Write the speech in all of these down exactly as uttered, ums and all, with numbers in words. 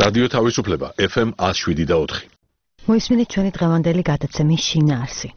რადიო თავისუფლება ეფ ემ one oh seven და four. მოისმინეთ ჩვენი დღევანდელი გადაცემის შინაარსი.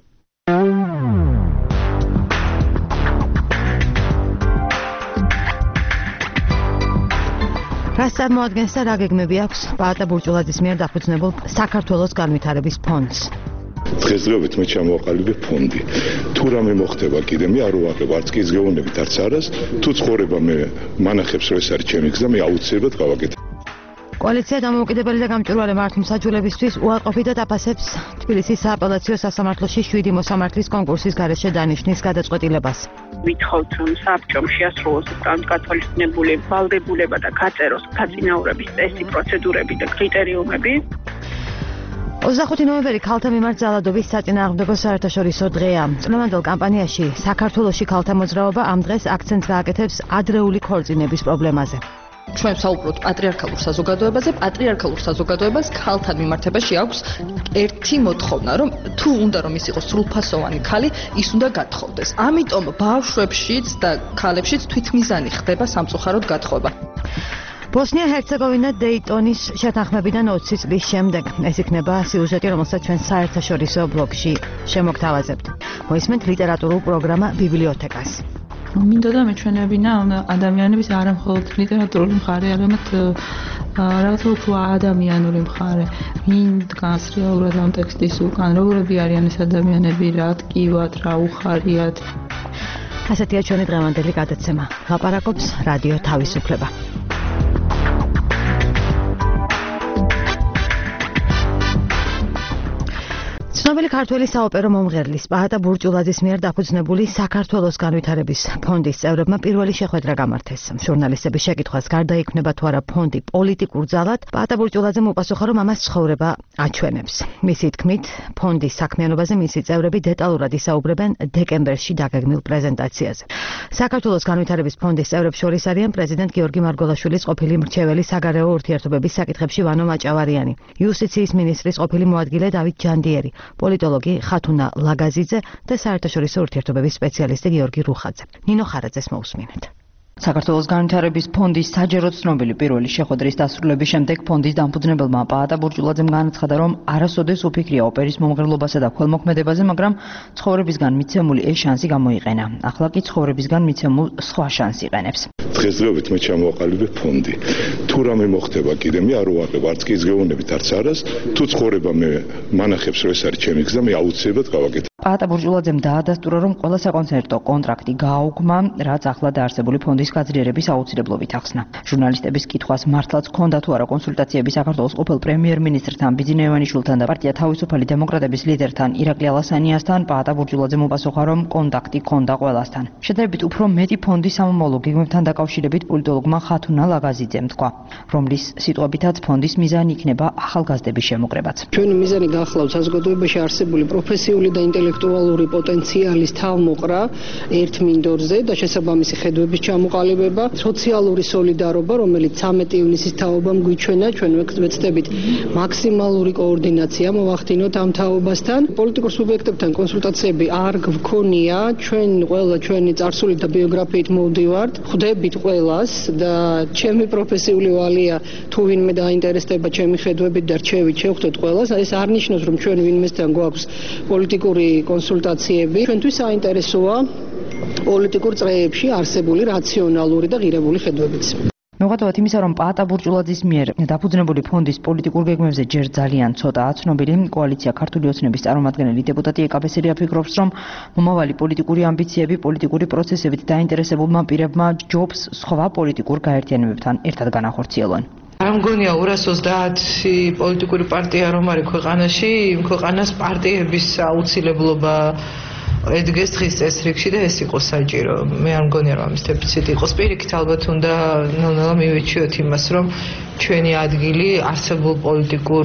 რას წარმოადგენს და რა გეგმები აქვს პაატა ბურჭულაძის მიერ დაფუძნებულ საქართველოს განვითარების ფონდს? დღესდღეობით მე ჩამოვაყალიბე ფონდი. თუ რამე მოხდება კიდე მე არ ვუყურებ არც კი ზგეონებით არც არას, თუ ცხოვრება მე მანახებს რომ ეს არის ჩემი გზა, მე აუცილებლად გავაკეთებ. კოალიცია დამოუკიდებელი და გამჭვირვალე მართლმსაჯულებისთვის უარყოფითად აფასებს თბილისის სააპელაციო სასამართლოში შვიდი მოსამართლის კონკურსის გარეშე დანიშნის გადაწყვეტილებას. ვითხოვთ რომ საბჭომ შეასრულოს განკათოლიკებული ვალდებულება და გაწეროს დაწინაურების წესი, პროცედურები და კრიტერიუმები. ოცდახუთი ნოემბერი ქალთა მიმართ ძალადობის საწინააღმდეგო საერთაშორისო დღეა. წლევანდელ კამპანიაში საქართველოში ქალთა მოძრაობა ამ დღეს აქცენტს გააკეთებს ადრეული ქორწინების პრობლემაზე. ჩვენ საუბრობთ პატრიარქალურ საზოგადოებაზე, პატრიარქალურ საზოგადოებას ქალთან მიმართებაში აქვს ერთი მოთხოვნა, რომ თუ უნდა რომ ის იყოს სრულფასოვანი ქალი, ის უნდა გათხოვდეს. ამიტომ ბავშვებშიც და ქალებშიც თვითმიზანი ხდება სამწუხაროდ გათხოვება. ბოსნია-ჰერცეგოვინა დეიტონის შეთანხმებიდან ოცი წლის შემდეგ ეს იქნება სიუჟეტი, რომელსაც ჩვენ საერთაშორისო ბლოგში შემოგთავაზებთ. მოისმენთ ლიტერატურულ პროგრამა ბიბლიოთეკას. მინდოდა მეჩვენებინა ადამიანების არა მხოლოდ ლიტერატურული მხარე, არამედ რაღაცა უფრო ადამიანური მხარე. ვინ დგას რეალურად ამ ტექსტის უკან, როგორები არიან ეს ადამიანები, რა ტკივათ, რა უხარიათ. ასეთია ჩვენი დღევანდელი გადაცემა. ლაპარაკობს რადიო თავისუფლება. ცნობილი ქართველი საოპერო მომღერლის პაატა ბურჭულაძის მიერ დაფუძნებული საქართველოს განვითარების ფონდის წევრებმა პირველი შეხვედრა გამართეს. ჟურნალისტების შეკითხვას გარდა იქნება თუ არა ფონდი პოლიტიკურ ძალად, პაატა ბურჭულაძემ უპასუხა, რომ ამას ცხოვრება აჩვენებს. მისი თქმით, ფონდის საქმიანობაზე მისი წევრები დეტალურად ისაუბრებენ დეკემბერში დაგეგმილ პრეზენტაციაზე. საქართველოს განვითარების ფონდის წევრებს შორის არიან პრეზიდენტ გიორგი მარგველაშვილის ყოფილი მრჩეველი საგარეო ურთიერთობების საკითხებში ვანო მაჭავარიანი, იუსტიციის მინისტრის ყოფილი მოადგილე დავით ჯანდიერი, პოლიტოლოგი ხათუნა ლაგაზიძე და საერთაშორისო ურთიერთობების სპეციალისტი გიორგი რუხაძე. ნინო ხარაძეს მოусმინეთ. საქართველოს განვითარების ფონდის საჯარო ცნობილი პირველი შეხვედრის დასრულების შემდეგ ფონდის დამფუძნებელმა პაატა ბურჭულაძემ განაცხადა, რომ არასოდეს უფიქრია ოპერის მომღერლობასა და ქველმოქმედებაზე, მაგრამ ცხოვრებისგან მიცემული ეს შანსი გამოიყენა. ახლა კი ცხოვრებისგან მიცემულ სხვა შანსს იყენებს. დღესდღეობით მე ჩამოვაყალიბე ფონდი. თუ რამე მოხდება კიდე მე არ ვუყურებ არც კი ზგეონებით არც არას, თუ ცხოვრება მე მანახებს რომ ეს არის ჩემი გზა, მე აუცილებლად გავაკეთებ. პაატა ბურჭულაძემ დაადასტურა, რომ ყველა საკონცერტო კონტრაქტი გააუქმა, რაც ახლა დაარსებული ფონდის გაძლიერების აუცილებლობით ახსნა. ჟურნალისტების კითხვას მართლაც ჰქონდა თუ არა კონსულტაციები საქართველოს ყოფილ პრემიერ-მინისტრთან ბიძინა ივანიშვილთან და პარტია თავისუფალი დემოკრატების ლიდერთან ირაკლი ალასანიასთან, პაატა ბურჭულაძემ უპასუხა, რომ კონტაქტი ჰქონდა ყველასთან. შედარებით უფრო მეტი ფონდის სამომავლო გეგმებთან დაკავშირებით პოლიტოლოგმა ხათუნა ლაგაზიძემ თქვა, რომლის სიტყვებითაც ფონდის მიზანი იქნება ახალგაზრდების შემოკრებაც. ჩვენი მიზანი გახლავთ საზოგადოებაში არსებული პროფესიული და ინტელექტუალური პოტენციალის თავმოყრა ერთ მინდორზე და შესაბამისი ხედვების ჩამოყალიბება, სოციალური სოლიდარობა, რომელიც ცამეტი ივნისის თაობამ გვიჩვენა, ჩვენ ვეცდებით მაქსიმალური координация მოვახდინოთ ამ თაობასთან. პოლიტიკურ სუბიექტებთან კონსულტაციები არ გვქონია, ჩვენ ყველა ჩვენი წარსული და ბიოგრაფიით მოვდივართ, ხვდებით ყველას და ჩემი პროფესიული ვალია თუ ვინმე დაინტერესდება ჩემი ხედვებით და რჩევით შევხვდეთ ყველას, ეს არ ნიშნავს რომ ჩვენ ვინმესთან გვაქვს პოლიტიკური კონსულტაციები. ჩვენთვის საინტერესოა პოლიტიკურ წრეებში არსებული რაციონალური და ღირებული ხედვებიც. მოგადავთ იმისა, რომ პაატა ბურჭულაძის მიერ დაფუძნებული ფონდის პოლიტიკურ გეგმებზე ჯერ ძალიან ცოტაა ცნობილი. კოალიცია ქართული ოცნების წარმომადგენელი დეპუტატი ეკაბესერია ფიქრობს, რომ მომავალი პოლიტიკური ამბიციები პოლიტიკური პროცესებით დაინტერესებულმა პირებმა ჯობს სხვა პოლიტიკურ გაერთიანებებთან ერთად განახორციელონ. არ მგონია ორას ოცდაათი პოლიტიკური პარტია რომ არის ქვეყანაში, იმ ქვეყანას პარტიების აუცილებლობა ედგეს დღის წესრიგში და ეს იყოს საჭირო. მე არ მგონია რომ ამის დეფიციტი იყოს. პირიქით ალბათ უნდა ნელ-ნელა მივეჩიოთ იმას, რომ ჩვენი ადგილი არსებულ პოლიტიკურ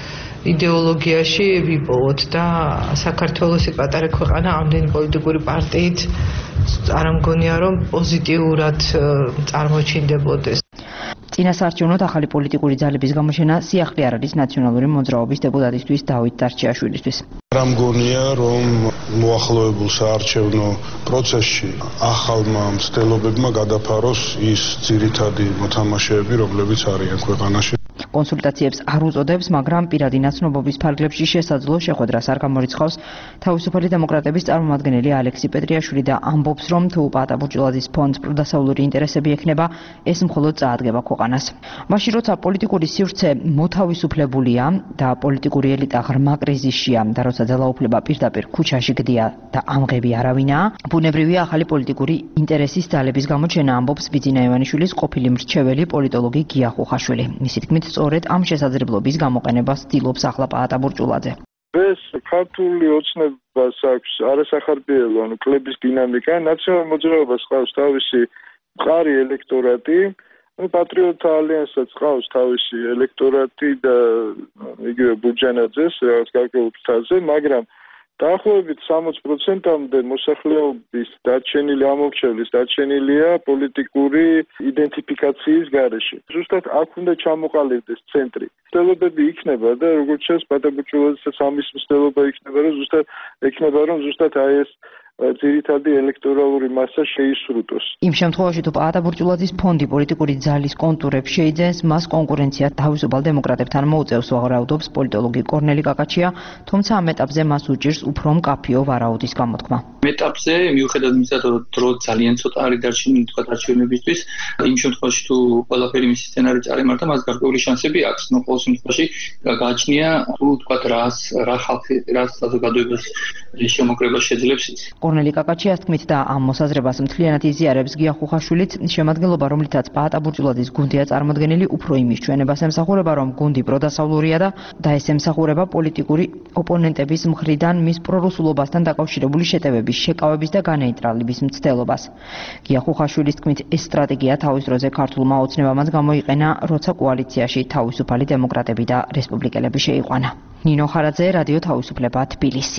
იდეოლოგიაში ვიპოვოთ და საქართველოსი პატარა ქვეყანა ამდენი პოლიტიკური პარტიით არ მგონია რომ პოზიტიურად წარმოჩინდებოდეს. წინასაარჩევნოდ ახალი პოლიტიკური ძალების გამოჩენა სიახლე არ არის ნაციონალური მოძრაობის დეპუტატისთვის დავით დარჩიაშვილისთვის. რა მგონია რომ მოახლოებულ საარჩევნო პროცესში ახალმა მცდელობებმა გადაფაროს ის ძირითადი მოთამაშეები, რომლებიც არიან ქვეყანაში. კონსულტაციებს არ უწოდებს, მაგრამ პირადი ნაცნობობის ფარგლებში შესაძლო შეხვედრას არ გამორიცხავს. თავისუფალი დემოკრატების წარმომადგენელი ალექსი პეტრიაშვილი და ამბობს, რომ თუ პაატა ბურჭულაძის ფონდს პროდასავლური ინტერესები ექნება, ეს მხოლოდ წაადგება ქვეყანას. მაშინ როცა პოლიტიკური სივრცე მოთავისუფლებულია და პოლიტიკური ელიტა ღრმა კრიზისშია და როცა ძალაუფლება პირდაპირ ქუჩაში გდია და ამღები არავინაა, ბუნებრივია ახალი პოლიტიკური ინტერესის ძალების გამოჩენა, ამბობს ბიძინა ივანიშვილის ყოფილი მრჩეველი პოლიტოლოგი გია ხუხაშვილი. მისი თქმით, სწორედ ამ შესაძლებლობის გამოყენებას ცდილობს ახლა პაატა ბურჭულაძე. ეს ქართული ოცნებას აქვს არასახარბიელო, ანუ კლების დინამიკა, ნაციონალურ მოძრაობას ყავს თავისი მყარი ელექტორატი, ну პატრიოტთა ალიანსსაც ყავს თავისი ელექტორატი და იგივე ბუჯანაძეს რაღაც გარკვეულ ფრთაზე, მაგრამ დაახლოებით სამოცი პროცენტამდე მოსახლეობის დარჩენილი ამორჩევლის დარჩენილია პოლიტიკური იდენტიფიკაციის გარეშე. ზუსტად აქ უნდა ჩამოყალიბდეს ცენტრი. მცდელობები იქნება და როგორც ჩანს პაატა ბურჭულაძესაც ამის მცდელობა იქნება, რომ ზუსტად ექნება რომ ზუსტად აი ეს ძირითადი ელექტორალური მასა შეისრუტოს. იმ შემთხვევაში თუ პაატა ბურჭულაძის ფონდი პოლიტიკური ძალის კონტურებს შეიძენს, მას კონკურენცია თავისუფალ დემოკრატებთან მოუწევს, ვარაუდობს პოლიტოლოგი კორნელი კაკაჩია, თუმცა ამ ეტაპზე მას უჭირს უფრო მკაფიო ვარაუდის გამოთქმა. ეტაპზე მიუხედავად იმისა, რომ დრო ძალიან ცოტა არის დარჩენილი თქვათ არჩევნებისთვის, იმ შემთხვევაში თუ ყველაფერი მისი სცენარი წარიმართა, მას გარკვეული შანსები აქვს. ნუ ყოველ შემთხვევაში გააჩნია თუ თქვათ რას რა ხალხი რას საზოგადოებას შემოკრება შეძლებს ის. კორნელი კაკაჩიას თქმით და ამ მოსაზრებას მთლიანად იზიარებს გია ხუხაშვილიც, შემადგენლობა, რომლითაც პაატა ბურჭულაძის გუნდია წარმოდგენილი, უფრო იმის ჩვენებას ემსახურება, რომ გუნდი პროდასავლურია და და ეს ემსახურება პოლიტიკური ოპონენტების მხრიდან მის პრორუსულობასთან დაკავშირებული შეტევების, შეკავების და განეიტრალების მცდელობას. გია ხუხაშვილის თქმით, ეს სტრატეგია თავის დროზე ქართულმა ოცნებამაც გამოიყენა, როცა კოალიციაში თავისუფალი დემოკრატები და რესპუბლიკელები შეიყვანა. ნინო ხარაძე, რადიო თავისუფლება, თბილისი.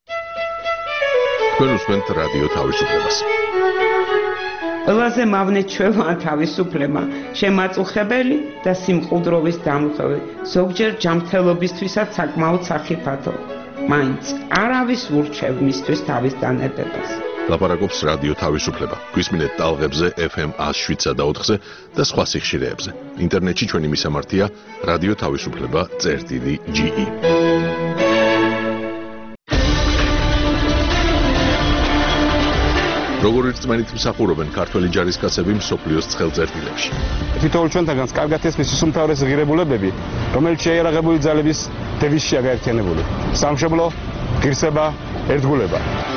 თქვენ უსმენთ რადიო თავისუფლებას. ყველაზე მავნეჩვევაა თავისუფლება, შემაწუხებელი და სიმყუდროვის დამხევი, ზოგჯერ ჯანმრთელობისთვისაც საკმაოდ სახიფათო. მაინც არავის ურჩევ მისთვის თავის დანებებას. ლაპარაკობს რადიო თავისუფლება. გვისმინეთ ტალღებზე ეფ ემ ას შვიდსა და ოთხზე და სხვა სიხშირეებზე. ინტერნეტში ჩვენი მისამართია რადიო თავისუფლება წერტილი ჯი ი. როგორ ერთმანეთ მსახურობენ ქართველი ჯარისკაცები მსოფლიოს ცხელწერტილებში. თითოეულ ჩვენთანაც კარგად ესმის უმთავრესი ღირებულებები, რომელიც შეიარაღებული ძალების დევიზშია გაერთიანებული. სამშობლო, ღირსება, ერთგულება.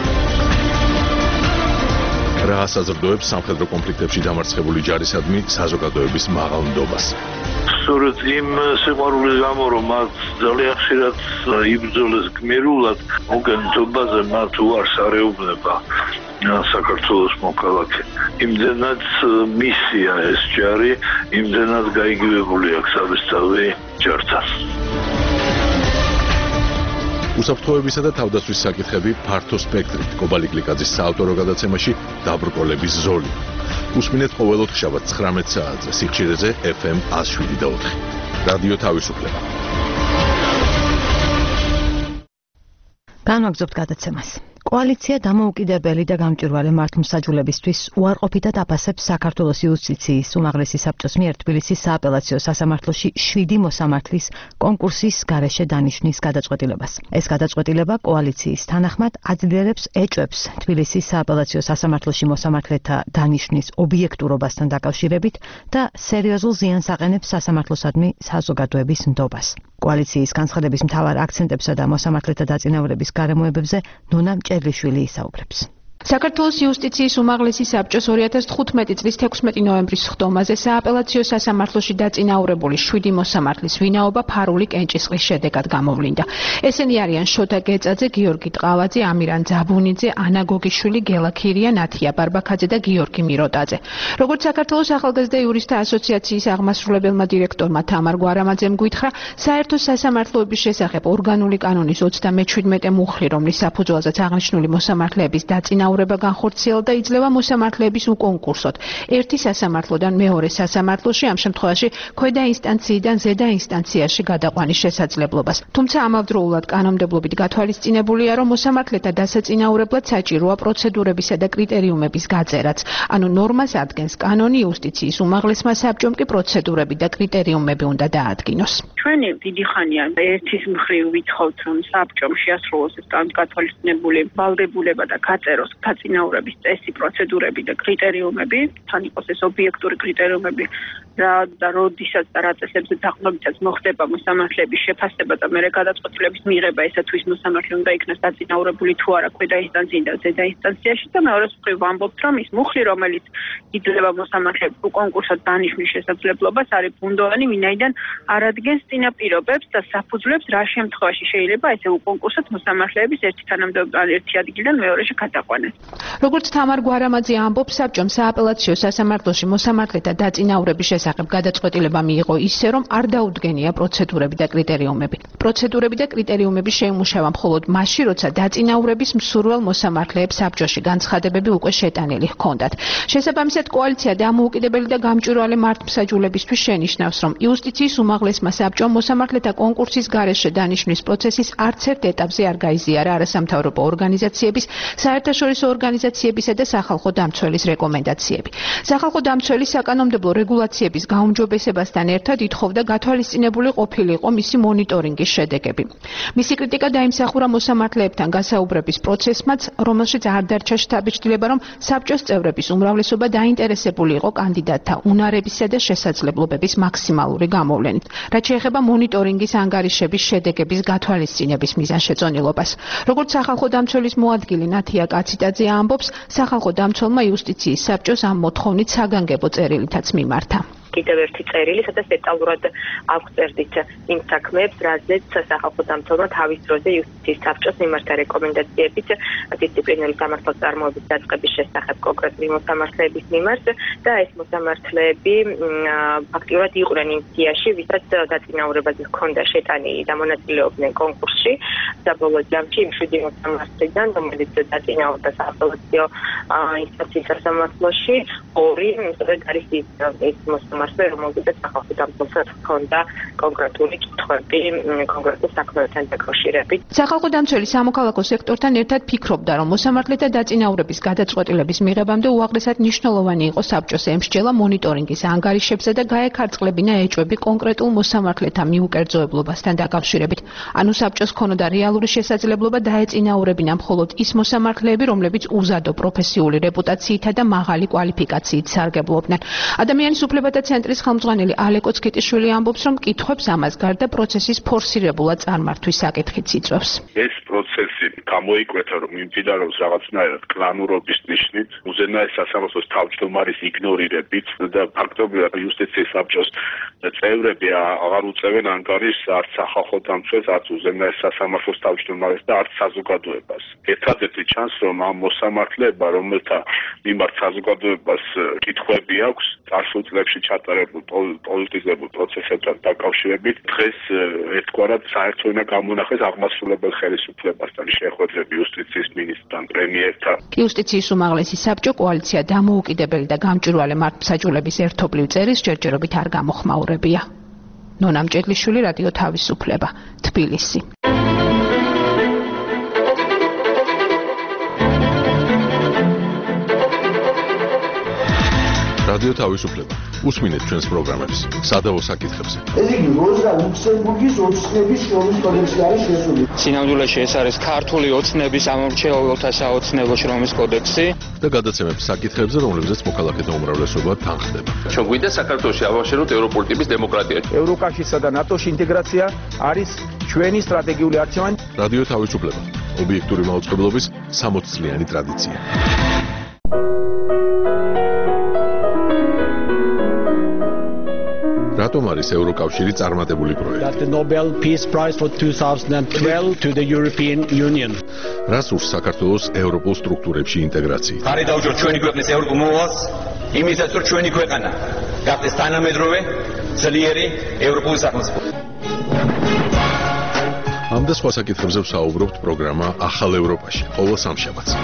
რა ასაზრდოებს სამხედრო კონფლიქტებში დამარცხებული ჯარისადმი საზოგადოების მაღალ ნდობას. სწორედ იმ სიყვარულის გამო, რომ მათ ძალიან ხშირად იბრძოლეს გმირულად, მოგენთობაზე მათ უარს არეუბნება საქართველოს მოქალაქე. იმდენად მისია ეს ჯარი, იმდენად გაიგივებული აქვს საბესწავლი ჯართან. უსაფრთხოებისა და თავდაცვის საკითხები ფართო სპექტრით. კობალი კლიკაძის საავტორო გადაცემაში დაბრკოლების ზოლი. უსმინეთ ყოველ ოთხშაბათ ცხრამეტ საათზე სიხშირეზე ეფ ემ ას შვიდი და ოთხი. რადიო თავისუფლება. განვაგრძობთ გადაცემას. კოალიცია დამოუკიდებელი და გამჭვირვალე მართლმსაჯულებისთვის უარყოფითად აფასებს საქართველოს იუსტიციის უმაღლესი საბჭოს მიერ თბილისის სააპელაციო სასამართლოში შვიდი მოსამართლის კონკურსის გარეშე დანიშვნის გადაწყვეტილებას. ეს გადაწყვეტილება კოალიციის თანახმად აძლიერებს ეჭვებს თბილისის სააპელაციო სასამართლოში მოსამართლეთა დანიშვნის ობიექტურობასთან დაკავშირებით და სერიოზულ ზიანს აყენებს სასამართლოსადმი საზოგადოების ნდობას. კოალიციის განცხადების მთავარ აქცენტებსა და მოსამართლეთა დაწინაურების გარემოებებზე ნონა ჭერლიშვილი ისაუბრებს. საქართველოს იუსტიციის უმაღლესი საბჭოს ორი ათას თხუთმეტი წლის თექვსმეტი ნოემბრის ხდომაზე სააპელაციო სასამართლოში დაწინაურებული შვიდი მოსამართლის ვინაობა ფარული კენჭისყრის შედეგად გამოვლინდა. ესენი არიან შოთა გეწაძე, გიორგი ტყავაძე, ამირან ძაბუნიძე, ანა გოგიშვილი, გელა ქირია, ნათია ბარბაქაძე და გიორგი მიროტაძე. როგორც საქართველოს ახალგაზრდა იურისტთა ასოციაციის აღმასრულებელმა დირექტორმა თამარ გვარამაძემ გვითხრა, საერთო სასამართლოების შესახებ ორგანული კანონის ოცდამეჩვიდმეტე მუხლი, რომლის საფუძველზეც აღნიშნული მოსამართლეების დაწინაურება დაწინაურება განხორციელდა და იძლევა მოსამართლეების უკონკურსოდ ერთი სასამართლოდან მეორე სასამართლოში, ამ შემთხვევაში ქვედა ინსტანციიდან ზედა ინსტანციაში გადაყვანის შესაძლებლობას. თუმცა ამავდროულად კანონმდებლობით გათვალისწინებულია, რომ მოსამართლეთა დასაწინაურებლად საჭიროა პროცედურებისა და კრიტერიუმების გაწერაც. ანუ ნორმას ადგენს კანონი, იუსტიციის უმაღლესმა საბჭომ კი პროცედურები და კრიტერიუმები უნდა დაადგინოს. ჩვენი დიდი ხანია ერთის მხრივ ვითხოვთ, რომ საბჭომ შეასრულოს ეს გათვალისწინებული ვალდებულება და გაწეროს დაწინაურების წესი, პროცედურები და კრიტერიუმები, თან იყოს ეს ობიექტური კრიტერიუმები, რა და როდისაც და რა წესებზე დაყრდნობითაც მოხდება მოსამართლეების შეფასება და მერე გადაწყვეტილების მიღება, ესა თუ ის მოსამართლე უნდა იქნას დაწინაურებული თუ არა ქვედა ინსტანციიდან ზედა ინსტანციაში და მეორეს მხრივ ვამბობთ, რომ ის მუხლი, რომელიც იძლევა მოსამართლეებს უკონკურსოდ დანიშვნის შესაძლებლობას, არის ბუნდოვანი, ვინაიდან არ ადგენს წინაპირობებს და საფუძვლებს, რა შემთხვევაში შეიძლება ესე უკონკურსოდ მოსამართლეების ერთი თანამდებობიდან ერთი ადგილიდან მეორეში გადაყვანეს. როგორც თამარ გვარამაძე ამბობს, საბჭომ სააპელაციო სასამართლოში მოსამართლეთა დაწინაურების შესახებ გადაწყვეტილება მიიღო ისე, რომ არ დაუდგენია პროცედურები და კრიტერიუმები. პროცედურები და კრიტერიუმები შეიმუშავა მხოლოდ მაშინ, როცა დაწინაურების მსურველ მოსამართლეებს საბჭოში განცხადებები უკვე შეტანილი ჰქონდათ. შესაბამისად, კოალიცია დამოუკიდებელი და გამჭვირვალე მართლმსაჯულებისთვის შენიშნავს, რომ იუსტიციის უმაღლესმა საბჭომ მოსამართლეთა კონკურსის გარეშე დანიშვნის პროცესის არც ერთ ეტაპზე არ გაიზიარა არასამთავრობო ორგანიზაციების, საერთაშორისო ორგანიზაციებისა და სახალხო დამცველის რეკომენდაციები. სახალხო დამცველი საკანონმდებლო რეგულაციების გაუმჯობესებასთან ერთად ითხოვდა გათვალისწინებული ყოფილიყო მისი მონიტორინგის შედეგები. მისი კრიტიკა დაიმსახურა მოსამართლეებთან გასაუბრების პროცესმაც, რომელშიც არ დარჩა შთაბეჭდილება, რომ საბჭოს წევრების უმრავლესობა დაინტერესებული იყო კანდიდატთა უნარებისა და შესაძლებლობების მაქსიმალური გამოვლენით, რაც შეეხება მონიტორინგის ანგარიშების შედეგების გათვალისწინების მიზანშეწონილობას. როგორც სახალხო დამცველის მოადგილე ნათია კაციტაძე ამბობს, სახალხო დამცველმა იუსტიციის საბჭოს ამ მოთხოვნით საგანგებო წერილითაც მიმართა. კიდევ ერთი წერილი, სადაც დეტალურად აქვს წერდით იმ საქმეებს, რაზეც სახალხო დამცველმა თავის დროზე იუსტიციის საბჭოს მიმართა რეკომენდაციებით დისციპლინური სამართლის წარმოების დაწყების შესახებ კონკრეტული მოსამართლეების მიმართ და ეს მოსამართლეები ფაქტიურად იყვნენ იმ სიაში, ვისაც დაწინაურებაზე ჰქონდა შეტანილი და მონაწილეობდნენ კონკურსში. საბოლოო ჯამში იმ შვიდი მოსამართლიდან, რომელიც დაწინაურდა სააპელაციო ინსტანციის სასამართლოში, ორი არის ის მოსამართლე, რომელზეც სახალხო დამცველს ჰქონდა კონკრეტული კითხვები კონკრეტულ საქმეებთან დაკავშირებით. სახალხო დამცველი სამოქალაქო სექტორთან ერთად ფიქრობდა, რომ მოსამართლეთა დაწინაურების გადაწყვეტილების მიღებამდე უაღრესად მნიშვნელოვანი იყო საბჭოს ემსჯელა მონიტორინგის ანგარიშებზე და გაეკარწყლებინა ეჭვები კონკრეტულ მოსამართლეთა მიუკერძოებლობასთან დაკავშირებით. ანუ საბჭოს ჰქონოდა რეალური შესაძლებლობა დაეწინაურებინა მხოლოდ ის მოსამართლეები, რომლებიც უზადო პროფესიული რეპუტაციითა და მაღალი კვალიფიკაციით სარგებლობდნენ. ადამიანის უფლებათა ცენტრის ხელმძღვანელი ალეკო ცქიტიშვილი ამბობს, რომ კითხვებს ამას გარდა პროცესის ფორსირებულად წარმართვის საკითხიც იწვევს. ეს პროცესი გამოიკვეთა, რომ მიმდინარეობს რაღაცნაირად კლანურობის ნიშნით, უზენაეს სასამართლოს თავმჯდომარის იგნორირებით და ფაქტობრივად იუსტიციის საბჭოს წევრები აღარ უწევენ ანგარიშს არც სახალხო დამცველს, არც უზენაეს სასამართლოს თავმჯდომარეს და არც საზოგადოებას. ერთადერთი ჩანს, რომ ამ მოსამართლეებმა, რომელთა მიმართ საზოგადოებას კითხვები აქვს, წარსულ წლებში ჩატარებულ პოლიტიზებულ პროცესებთან დაკავშირებით, დღეს ერთგვარად საერთო ენა გამონახეს აღმასრულებელ ხელისუფლებასთან შეხვედრები იუსტიციის მინისტრთან, პრემიერთან. იუსტიციის უმაღლესი საბჭო კოალიცია დამოუკიდებელი და გამჭვირვალე მართლმსაჯულების ერთობლივ წერილს ჯერჯერობით არ გამოხმაურებია. ნონა მჭედლიშვილი, რადიო თავისუფლება, თბილისი. რადიო თავისუფლება. უსმინეთ ჩვენს პროგრამებს სადავო საკითხებზე. ეს იგი როზა ლუქსემბურგის ოცნების შრომის კოდექსი არის შესული. სინამდვილეში ეს არის ქართული ოცნების ამორჩეულთა საოცნებო შრომის კოდექსი და გადაცემებს საკითხებზე, რომლებზეც მოქალაქეთა უმრავლესობა თანხდება. ჩვენ გვინდა საქართველოში ავაშენოთ ევროპული ტიპის დემოკრატია. ევროკავშირსა და ნატოში ინტეგრაცია არის ჩვენი სტრატეგიული არჩევანი. რადიო თავისუფლება. ობიექტური მაუწყებლობის სამოც წლიანი ტრადიცია. რატომ არის ევროკავშირი წარმატებული პროექტი? The Nobel Peace Prize for twenty twelve to the European Union. რას ურს საქართველოს ევროპულ სტრუქტურებში ინტეგრაცია? ხარი დავუჯოთ ჩვენი ქვეყნის ევროპულ მოვალს, იმისაც რომ ჩვენი ქვეყანა გახდეს თანამედროვე, ძლიერი ევროპული სახელმწიფო. ამ და სხვა საკითხებზე ვსაუბრობთ პროგრამა ახალ ევროპაში, ყოველ სამშაბათს.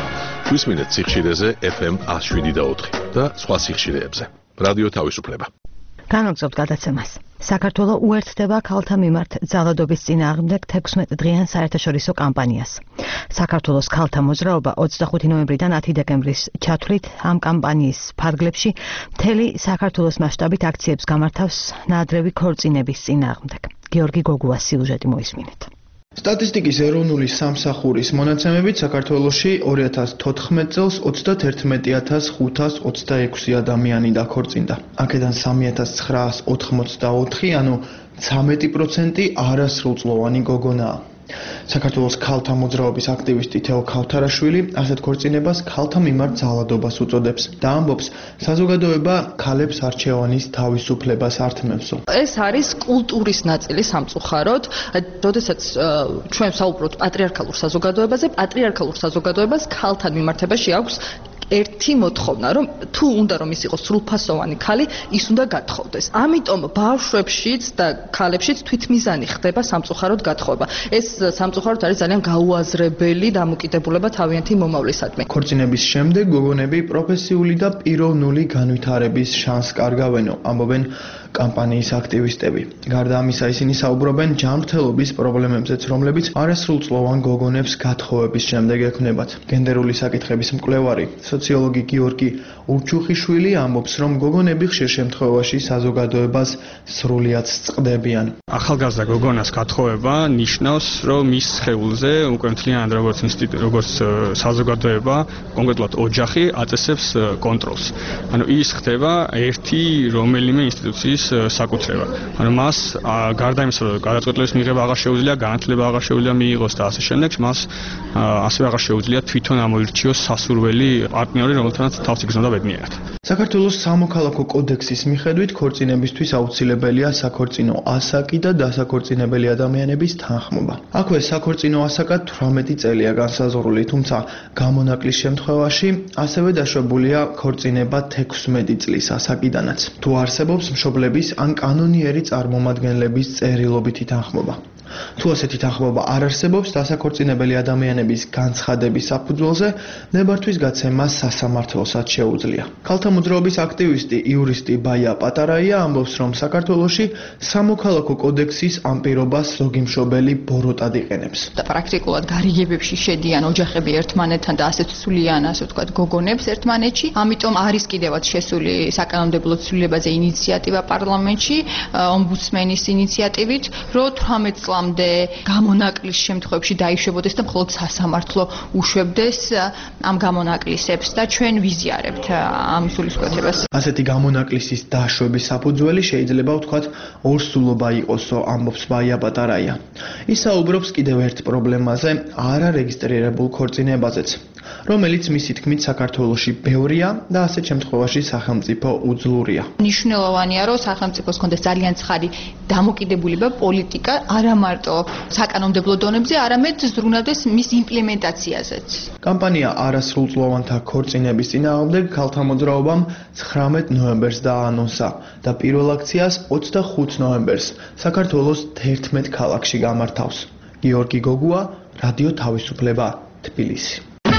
გვისმინეთ სიხშირეზე ეფ ემ one oh seven და ოთხი და სხვა სიხშირეებზე. რადიო თავისუფლება. განაგზობთ გადაცემას. საქართველო უერთდება ქალთა მიმართ ძალადობის წინააღმდეგ თექვსმეტ დღიან საერთაშორისო კამპანიას. საქართველოს ქალთა მოძრაობა ოცდახუთი ნოემბრიდან ათი დეკემბრის ჩათვლით ამ კამპანიის ფარგლებში მთელი საქართველოს მასშტაბით აქციებს გამართავს ნაადრევი ქორწინების წინააღმდეგ. გიორგი გოგუას სიუჟეტი მოისმინეთ. სტატისტიკის ეროვნული სამსახურის მონაცემებით საქართველოში ორი ათას თოთხმეტ წელს ოცდაათი ათას ხუთას ოცდაექვსი ადამიანი დაქორწინდა. აქედან სამი ათას ცხრაას ოთხმოცდაოთხი, ანუ ცხრამეტი პროცენტი არასრულწლოვანი გოგონაა. საქართველოს ქალთა მოძრაობის აქტივისტი თეო ქავთარაშვილი ასეთ ქორწინებას ქალთა მიმართ ძალადობას უწოდებს და ამბობს, საზოგადოება ქალებს არჩევანის თავისუფლებას ართმევსო. ეს არის კულტურის ნაწილი სამწუხაროდ, როდესაც ჩვენ საუბრობთ პატრიარქალურ საზოგადოებაზე, პატრიარქალურ საზოგადოებას ქალთან მიმართებაში აქვს ერთი მოთხოვნა, რომ თუ უნდა რომ ის იყოს სრულფასოვანი ქალი, ის უნდა გათხოვდეს. ამიტომ ბავშვებშიც და ქალებშიც თვითმიზანი ხდება სამწუხაროდ გათხოვება. ეს სამწუხაროდ არის ძალიან გაუაზრებელი დამოკიდებულება თავიანთი მომავლისადმი. ქორწინების შემდეგ გოგონები პროფესიული და პიროვნული განვითარების შანსს კარგავენო, ამბობენ კამპანიის აქტივისტები. გარდა ამისა, ისინი საუბრობენ ჯანმრთელობის პრობლემებზეც, რომლებიც არასრულწლოვან გოგონებს გათხოვების შემდეგ ექმნებათ. გენდერული საკითხების მკვლევარი სოციოლოგი გიორგი ურჩუხიშვილი ამბობს, რომ გოგონები ხშირ შემთხვევაში საზოგადოებას სრულიად წყდებიან. ახალგაზრდა გოგონას გათხოვება ნიშნავს, რომ მის სხეულზე უკვე მთლიანად როგორც როგორც საზოგადოება, კონკრეტულად ოჯახი აწესებს კონტროლს. ანუ ის ხდება ერთი რომელიმე ინსტიტუციის საკუთრება. ანუ მას გარდა იმისა, რომ გადაწყვეტილების მიღება აღარ შეუძლია, განათლება აღარ შეუძლია მიიღოს და ასე შემდეგ, მას ასევე აღარ შეუძლია თვითონ ამოირჩიოს სასურველი პარტნიორი, რომელთანაც თავს იგრძნობა ბედნიერად. საქართველოს სამოქალაქო კოდექსის მიხედვით ქორწინებისთვის აუცილებელია საქორწინო ასაკი და დასაქორწინებელი ადამიანების თანხმობა. აქვე საქორწინო ასაკა თვრამეტი წელია განსაზღვრული, თუმცა გამონაკლის შემთხვევაში ასევე დაშვებულია ქორწინება თექვსმეტი წლის ასაკიდანაც. თუ არსებობს მშობლების ან კანონიერი წარმომადგენლების წერილობითი თანხმობა. თუ ასეთი თანხმობა არ არსებობს, დასაქორწინებელი ადამიანების განცხადების საფუძველზე ნებართვის გაცემა სასამართლოსაც შეუძლია. ქალთა მოძრაობის აქტივისტი იურისტი ბაია პატარაია ამბობს, რომ საქართველოში სამოქალაქო კოდექსის ამ პირობას ზოგი მშობელი ბოროტად იყენებს. და პრაქტიკულად გარიგებებში შედიან ოჯახები ერთმანეთთან და ასეთ სულიან, ასე ვთქვათ, გოგონებს ერთმანეთში. ამიტომ არის კიდევაც შესული საკანონმდებლო ცვლილებაზე ინიციატივა პარლამენტში, ომბუდსმენის ინიციატივით, რომ თვრამეტ წლამდე გამონაკლის შემთხვევებში დაიშვებოდეს და მხოლოდ სასამართლო უშვებდეს ამ გამონაკლისებს და ჩვენ ვიზიარებთ ამ სულისკვეთებას. ასეთი გამონაკლისის დაშვების საფუძველი შეიძლება ვთქვათ ორსულობა იყოსო, ამბობს ბაია პატარაია. ის საუბრობს კიდევ ერთ პრობლემაზე, არარეგისტრირებულ ქორწინებაზეც, რომელიც მისი თქმით საქართველოში ბევრია და ასეთ შემთხვევაში სახელმწიფო უძლურია. მნიშვნელოვანია, რომ სახელმწიფოს კონდეს ძალიან ცხადი დამოკიდებულება პოლიტიკა არა მარტო საკანონმდებლო დონეზე, არამედ ზრუნავდეს მის იმპლემენტაციაზეც. კამპანია არასრულწლოვანთა ქორწინების წინააღმდეგ ქალთა მოძრაობამ ცხრამეტ ნოემბერს დააანონსა და პირველ აქციას ოცდახუთ ნოემბერს საქართველოს თერთმეტ ქალაქში გამართავს. გიორგი გოგუა, რადიო თავისუფლება, თბილისი.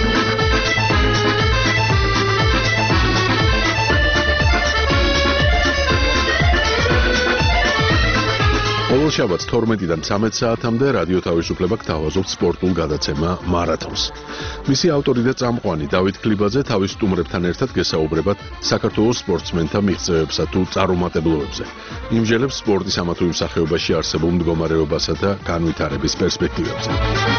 ყოველ შაბათს თორმეტიდან ცამეტ საათამდე რადიო თავისუფლება გთავაზობთ სპორტულ გადაცემა მარათონს. მისი ავტორი და წამყვანი დავით ქლიბაძე თავის სტუმრებთან ერთად გესაუბრებათ საქართველოს სპორტსმენთა მიღწევებსა თუ წარუმატებლობებზე. იმჟელებს სპორტის ამა თუ იმ სახეობაში არსებულ მდგომარეობასა და განვითარების პერსპექტივებზე.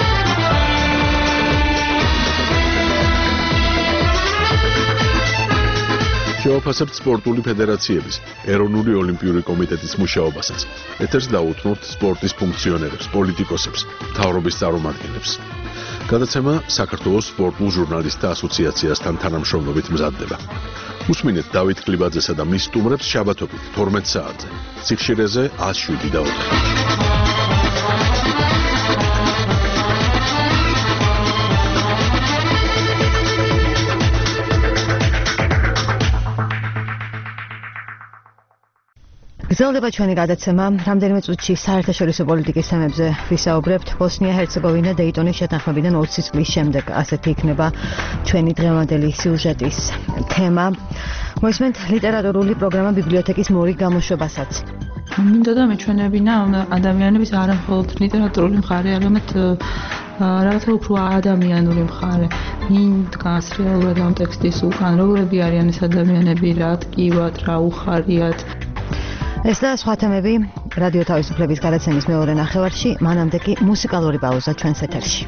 შევაფასებთ სპორტული ფედერაციების, ეროვნული ოლიმპიური კომიტეტის მუშაობასაც. ეთერს დაუთმობთ სპორტის ფუნქციონერებს, პოლიტიკოსებს, მთავრობის წარმომადგენლებს. გადაცემა საქართველოს სპორტულ ჟურნალისტთა ასოციაციასთან თანამშრომლობით მზადდება. უსმინეთ დავით ქლიბაძესა და მის სტუმრებს შაბათობით თორმეტ საათზე. სიხშირეზე one oh seven და ოთხი. გრძელდება ჩვენი გადაცემა. რამდენიმე წუთში საერთაშორისო პოლიტიკის თემებზე ვისაუბრებთ. ბოსნია-ჰერცეგოვინა დეიტონის შეთანხმებიდან ოცი წლის შემდეგ ასეთი იქნება ჩვენი დღევანდელი სიუჟეტის თემა. მოისმენთ ლიტერატურული პროგრამა ბიბლიოთეკის მორიგ გამოშვებასაც. მინდა და მეჩვენებინა ადამიანების არა მხოლოდ ლიტერატურული მხარე, არამედ რაღაცა უფრო ადამიანური მხარე. მინ დგას რეალურად ამ ტექსტის უკან, როგორები არიან ეს ადამიანები, რა ტკივათ, რა უხარიათ. ეს და სხვა თემები რადიო თავისუფლების გადაცემის მეორე ნახევარში, მანამდე კი მუსიკალური პაუზა ჩვენს ეთერში.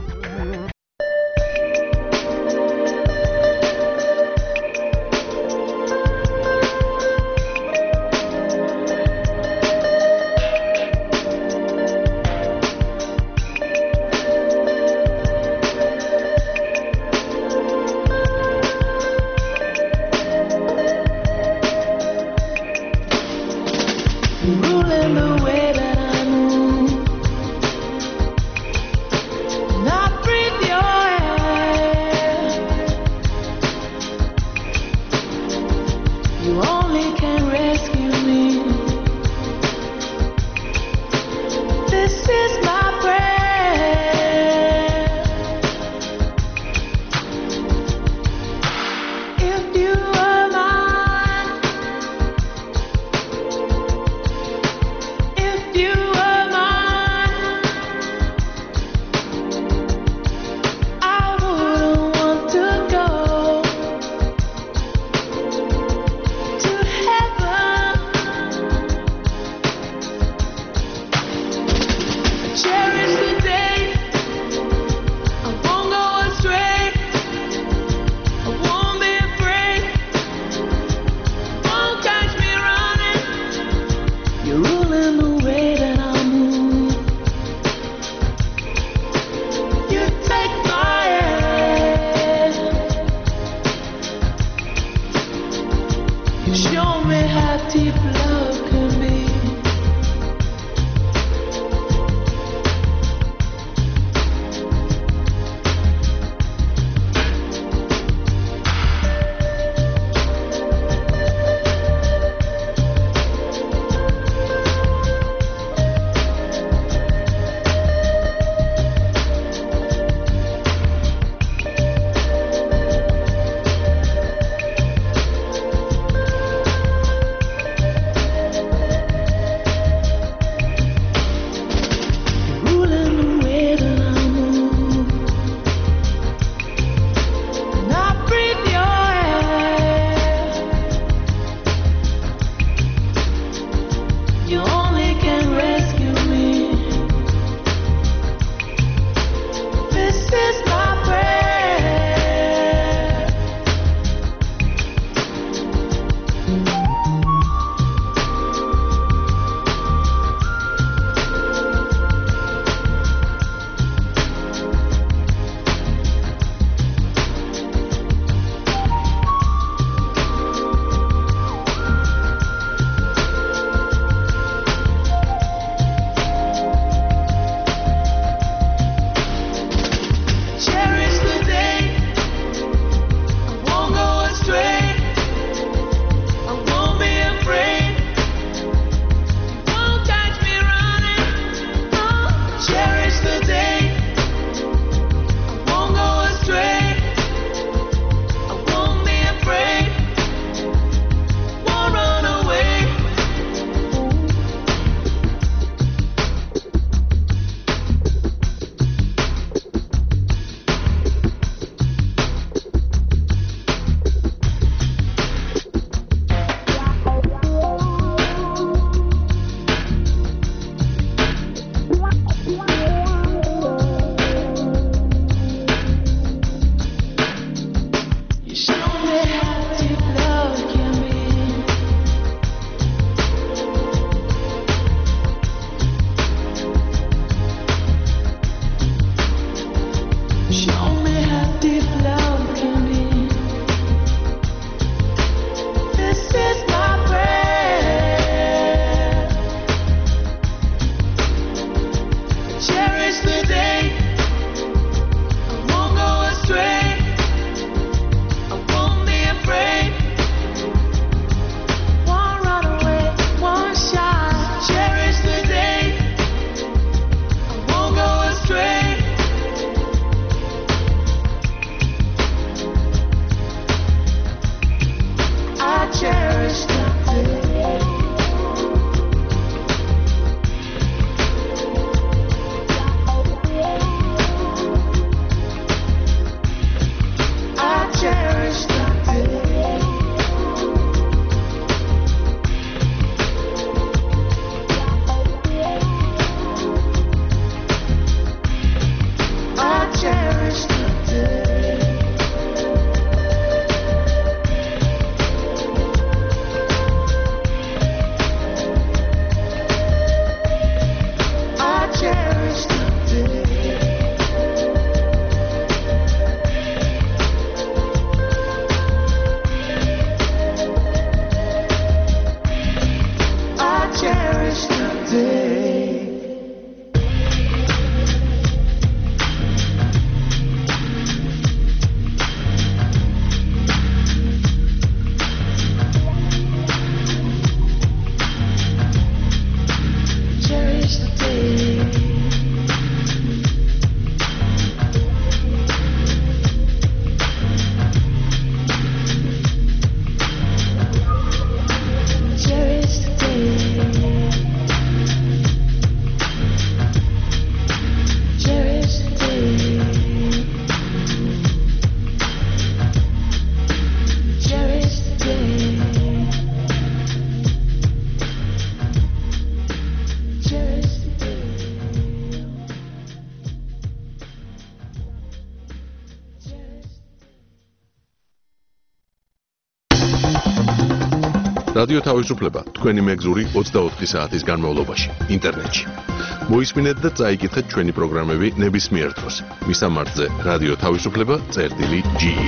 რადიო თავისუფლება თქვენი მეგზური ოცდაოთხი საათის განმავლობაში ინტერნეტში. მოისმინეთ და წაიკითხეთ ჩვენი პროგრამები ნებისმიერ დროს. მისამართზე რადიო თავისუფლება წერტილი ჯი ი.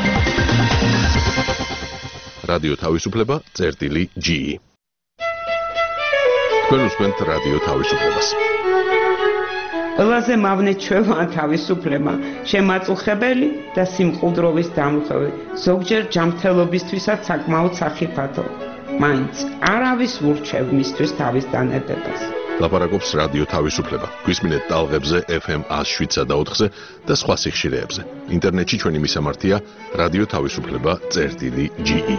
რადიო თავისუფლება წერტილი ჯი ი. თქვენ უსმენთ რადიო თავისუფლებას. ყველაზე მავნე ჩვევა თავისუფლება, შემაწუხებელი და სიმყუდროვის დამხები, ზოგჯერ ჯანმრთელობისთვისაც საკმაოდ სახიფათო. მაინც არავის ურჩევ მისთვის თავის დანებებას. ლაპარაკობს რადიო თავისუფლება. გვისმინეთ ტალღებზე ეფ ემ ას შვიდსა და ოთხზე და სხვა სიხშირეებზე. ინტერნეტში ჩვენი მისამართია რადიო თავისუფლება წერტილი ჯი ი.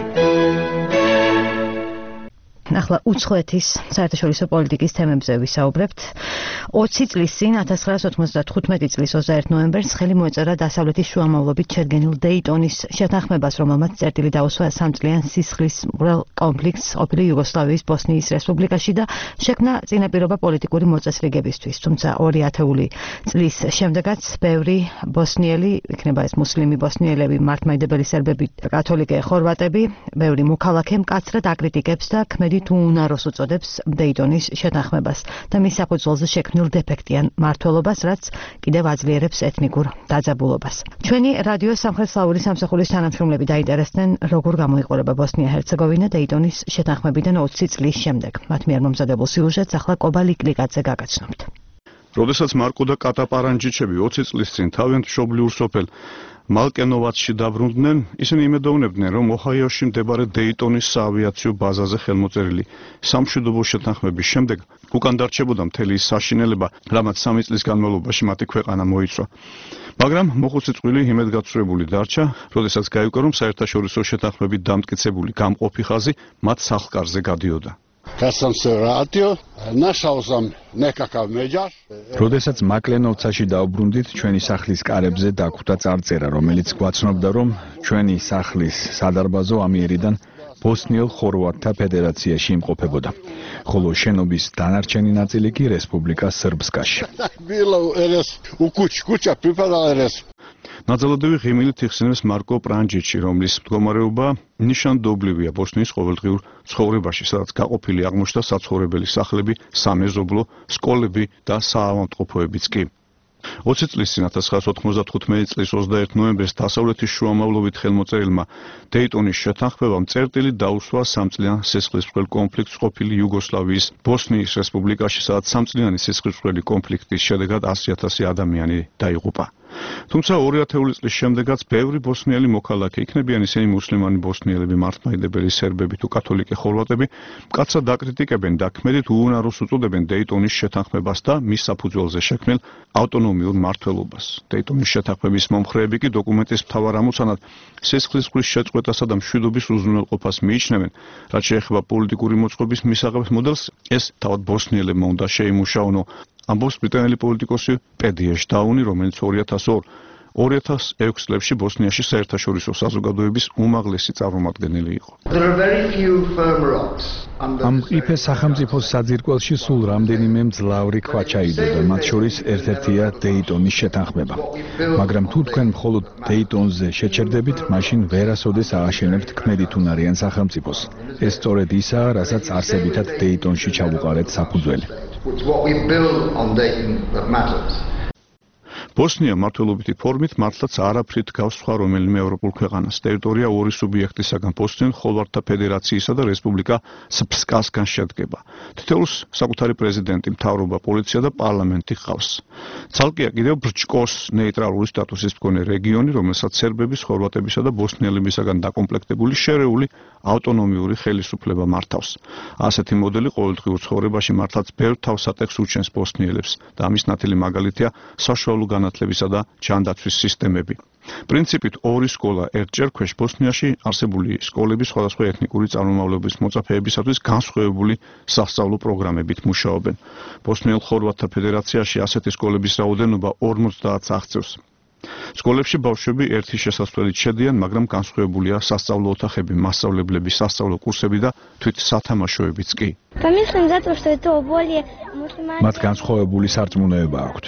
ახლა უცხოეთის საერთაშორისო პოლიტიკის თემებზე ვისაუბრებთ. ოცი წლის წინ ათას ცხრაას ოთხმოცდათხუთმეტი წლის ოცდაერთი ნოემბერს ხელი მოეწერა დასავლეთის შუამავლობით შედგენილ დეიტონის შეთანხმებას, რომელმაც წერტილი დაუსვა სამწლიან სისხლის მკვლელ კონფლიქტს ყოფილი იუგოსლავიის ბოსნიის რესპუბლიკაში და შექმნა წინაპირობა პოლიტიკური მოწესრიგებისთვის. თუმცა ორი ათეული წლის შემდეგაც ბევრი ბოსნიელი, იქნება ეს მუსლიმი ბოსნიელები, მართლმადიდებელი სერბები, კათოლიკე ხორვატები, ბევრი მოქალაქე მკაცრად აკრიტიკებს და ქმედი თუ უნაროს უწოდებს დეიტონის შეთანხმებას და მის საფუძველზე შექმნილ დეფექტიან მმართველობას, რაც კიდევ აძლიერებს ეთნიკურ დაძაბულობას. ჩვენი რადიო სამხრეთ-სლავური სამსახურის თანამშრომლები დაინტერესდნენ, როგორ გამოიყურება ბოსნია-ჰერცეგოვინა დეიტონის შეთანხმებიდან ოცი წლის შემდეგ. მათ მიერ მომზადებულ სიუჟეტს ახლა კობა ლიკლიკაძე გაგაცნობთ. როდესაც მარკო და კატა პარანჯიჩები ოცი წლის წინ თავიანთ მშობლიურ სოფელ მალკენოვაცში დაბრუნდნენ, ისინი იმედოვნებდნენ, რომ ოჰაიოში მდებარე დეიტონის საავიაციო ბაზაზე ხელმოწერილი სამშვიდობო შეთანხმების შემდეგ უკან დარჩებოდა მთელი ის საშინელება, რამაც სამი წლის განმავლობაში მათი ქვეყანა მოიცვა. მაგრამ მოხუცი წყვილი იმედგაცრუებული დარჩა, როდესაც გაიგო, რომ საერთაშორისო შეთანხმებით დამტკიცებული გამყოფი ხაზი მათ სახლკარზე გადიოდა. როდესაც მაკლენოვცაში დაუბრუნდით, ჩვენი სახლის კარებზე დაგვხვდა წარწერა, რომელიც გვაცნობდა, რომ ჩვენი სახლის სადარბაზო ამიერიდან ბოსნიელ ხორვატთა ფედერაციაში იმყოფებოდა, ხოლო შენობის დანარჩენი ნაწილი კი რესპუბლიკა სრბსკაში. ნაძალადევი ღიმილით იხსენებს მარკო პრანჯიჩი, რომლის მდგომარეობა ნიშანდობლივია ბოსნიის ყოველდღიურ ცხოვრებაში, სადაც გაყოფილი აღმოჩნდა საცხოვრებელი სახლები, სამეზობლო, სკოლები და საავადმყოფოებიც კი. ოცი წლის წინ ათას ცხრაას ოთხმოცდათხუთმეტი წლის ოცდაერთი ნოემბერს დასავლეთის შუამავლობით ხელმოწერილმა დეიტონის შეთანხმებამ წერტილი დაუსვა სამწლიან სისხლისმღვრელ კონფლიქტს ყოფილი იუგოსლავიის ბოსნიის რესპუბლიკაში, სადაც სამწლიანი სისხლისმღვრელი კონფლიქტის შედეგად ასი ათასი ადამიანი დაიღუპა. თუმცა ორი ათეული წლის შემდეგაც ბევრი ბოსნიელი მოქალაქე, იქნებიან ისინი მუსლიმანი ბოსნიელები, მართლმადიდებელი სერბები თუ კათოლიკე ხორვატები, მკაცრად აკრიტიკებენ და ქმედით უუნაროს უწოდებენ დეიტონის შეთანხმებას და მის საფუძველზე შექმნილ ავტონომიურ მმართველობას. დეიტონის შეთანხმების მომხრეები კი დოკუმენტის მთავარ ამოცანად სისხლისმღვრის შეწყვეტასა და მშვიდობის უზრუნველყოფას მიიჩნევენ, რაც შეეხება პოლიტიკური მოწყობის მისაღებ მოდელს, ეს თავად ბოსნიელებმა უნდა შეიმუშაონო. ამბობს ბრიტანელი პოლიტიკოსი პედიეშ დაუნი, რომელიც ორი ათას ორი ორი ათას ექვსი წლებში ბოსნიაში საერთაშორისო საზოგადოების უმაღლესი წარმომადგენელი იყო. ამ მყიფე სახელმწიფოს საძირკველში სულ რამდენიმე მძლავრი ქვა ჩაიდოდა, მათ შორის ერთ-ერთია დეიტონის შეთანხმება. მაგრამ თუ თქვენ მხოლოდ დეიტონზე შეჩერდებით, მაშინ ვერასოდეს ააშენებთ ქმედითუნარიან სახელმწიფოს. ეს სწორედ ისაა, რასაც არსებითად დეიტონში ჩავუყარეთ საფუძველი. ბოსნია მმართველობითი ფორმით მართლაც არაფრით გავს სხვა რომელიმე ევროპულ ქვეყანას. ტერიტორია ორი სუბიექტისაგან, ბოსნიურ ხორვატთა ფედერაციისა და რესპუბლიკა სრბსკასგან შედგება. თითოეულს საკუთარი პრეზიდენტი, მთავრობა, პოლიცია და პარლამენტი ჰყავს. ცალკეა კიდევ ბრჩკოს ნეიტრალური სტატუსის მქონე რეგიონი, რომელსაც სერბების, ხორვატებისა და ბოსნიელებისაგან დაკომპლექტებული შერეული ავტონომიური ხელისუფლება მართავს. ასეთი მოდელი ყოველდღიურ ცხოვრებაში მართლაც ბევრ თავსატეხს უჩენს ბოსნიელებს და ამის ნათელი მაგალითია საშუალო განათლებისა და ჯანდაცვის სისტემები. პრინციპით ორი სკოლა ერთჯერ ქვეშ ბოსნიაში არსებული სკოლები სხვადასხვა ეთნიკური წარმომავლობის მოწაფეებისათვის განსხვავებული სასწავლო პროგრამებით მუშაობენ. ბოსნიელ ხორვატთა ფედერაციაში ასეთი სკოლების რაოდენობა ორმოცდაათს აღწევს. სკოლებში ბავშვები ერთი შესასვლელით შედიან, მაგრამ განსხვავებულია სასწავლო ოთახები, მასწავლებლების სასწავლო კურსები და თვით სათამაშოებიც კი. მათ განსხვავებული სარწმუნოება აქვთ.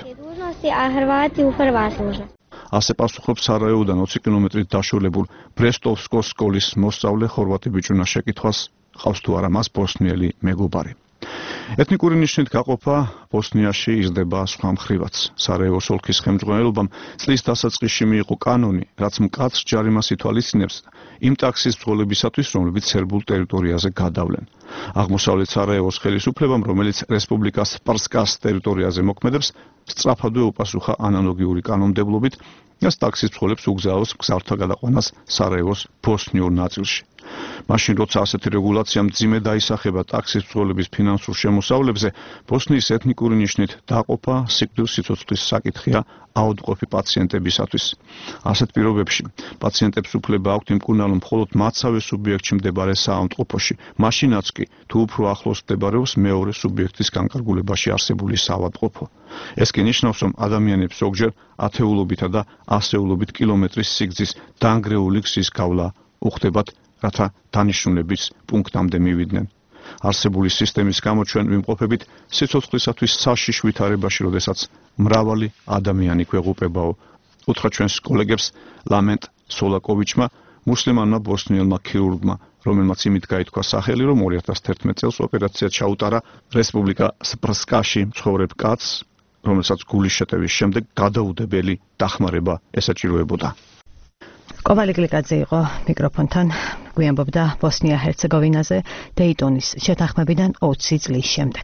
ასე პასუხობს სარაევოდან ოცი კილომეტრით დაშორებულ ბრესტოვსკოს სკოლის მოსწავლე ხორვატი ბიჭუნა შეკითხვას, ყავს თუ არა მას ბოსნიელი მეგობარი. ეთნიკური ნიშნით გაყოფა ბოსნიაში იზრდება სხვა მხრივაც. სარაევოს ოლქის ხელმძღვანელობამ წლის დასაწყისში მიიღო კანონი, რაც მკაცრ ჯარიმას ითვალისწინებს იმ ტაქსის ბრძოლებისათვის, რომლებიც სერბულ ტერიტორიაზე გადავლენ. აღმოსავლეთ სარაევოს ხელისუფლებამ, რომელიც რესპუბლიკას სპარსკას ტერიტორიაზე მოქმედებს, სწრაფადვე უპასუხა ანალოგიური კანონმდებლობით და ტაქსის ბრძოლებს უგზავნოს მგზავრთა გადაყვანას სარაევოს ბოსნიურ ნაწილში. მაშინ როცა ასეთი რეგულაცია მძიმე დაისახება ტაქსის ბრძოლების ფინანსურ შემოსავლებზე, ბოსნიის ეთნიკური ნიშნით დაყოფა სიკვდილ სიცოცხლის საკითხია აუდმყოფი პაციენტებისათვის. ასეთ პირობებში პაციენტებს უფლება აქვთ იმკურნალო მხოლოდ მათსავე სუბიექტში მდებარე საავადმყოფოში, მაშინაც კი თუ უფრო ახლოს მდებარეობს მეორე სუბიექტის განკარგულებაში არსებული საავადმყოფო. ეს კი ნიშნავს, რომ ადამიანებს ზოგჯერ ათეულობითა და ასეულობით კილომეტრის სიგრძის დანგრეული გზის გავლა უხდებათ, რათა დანიშნულების პუნქტამდე მივიდნენ. არსებული სისტემის გამო ჩვენ ვიმყოფებით სიცოცხლისათვის საშიშ ვითარებაში, როდესაც მრავალი ადამიანი გვეღუპებაო, უთხრა ჩვენს კოლეგებს ლამენტ სოლაკოვიჩმა, მუსლიმანმა ბოსნიელმა ქირურგმა, რომელმაც იმით გაითქვა სახელი, რომ ორი ათას თერთმეტ წელს ოპერაცია ჩაუტარა რესპუბლიკა სპარსკაში მცხოვრებ კაცს, რომელსაც გულის შეტევის შემდეგ გადაუდებელი დახმარება ესაჭიროებოდა. კოვალი გლიკაძე იყო მიკროფონთან, გვიანბობდა ბოსნია-ჰერცეგოვინაზე დეიტონის შეთანხმებიდან ოცი წლის შემდეგ.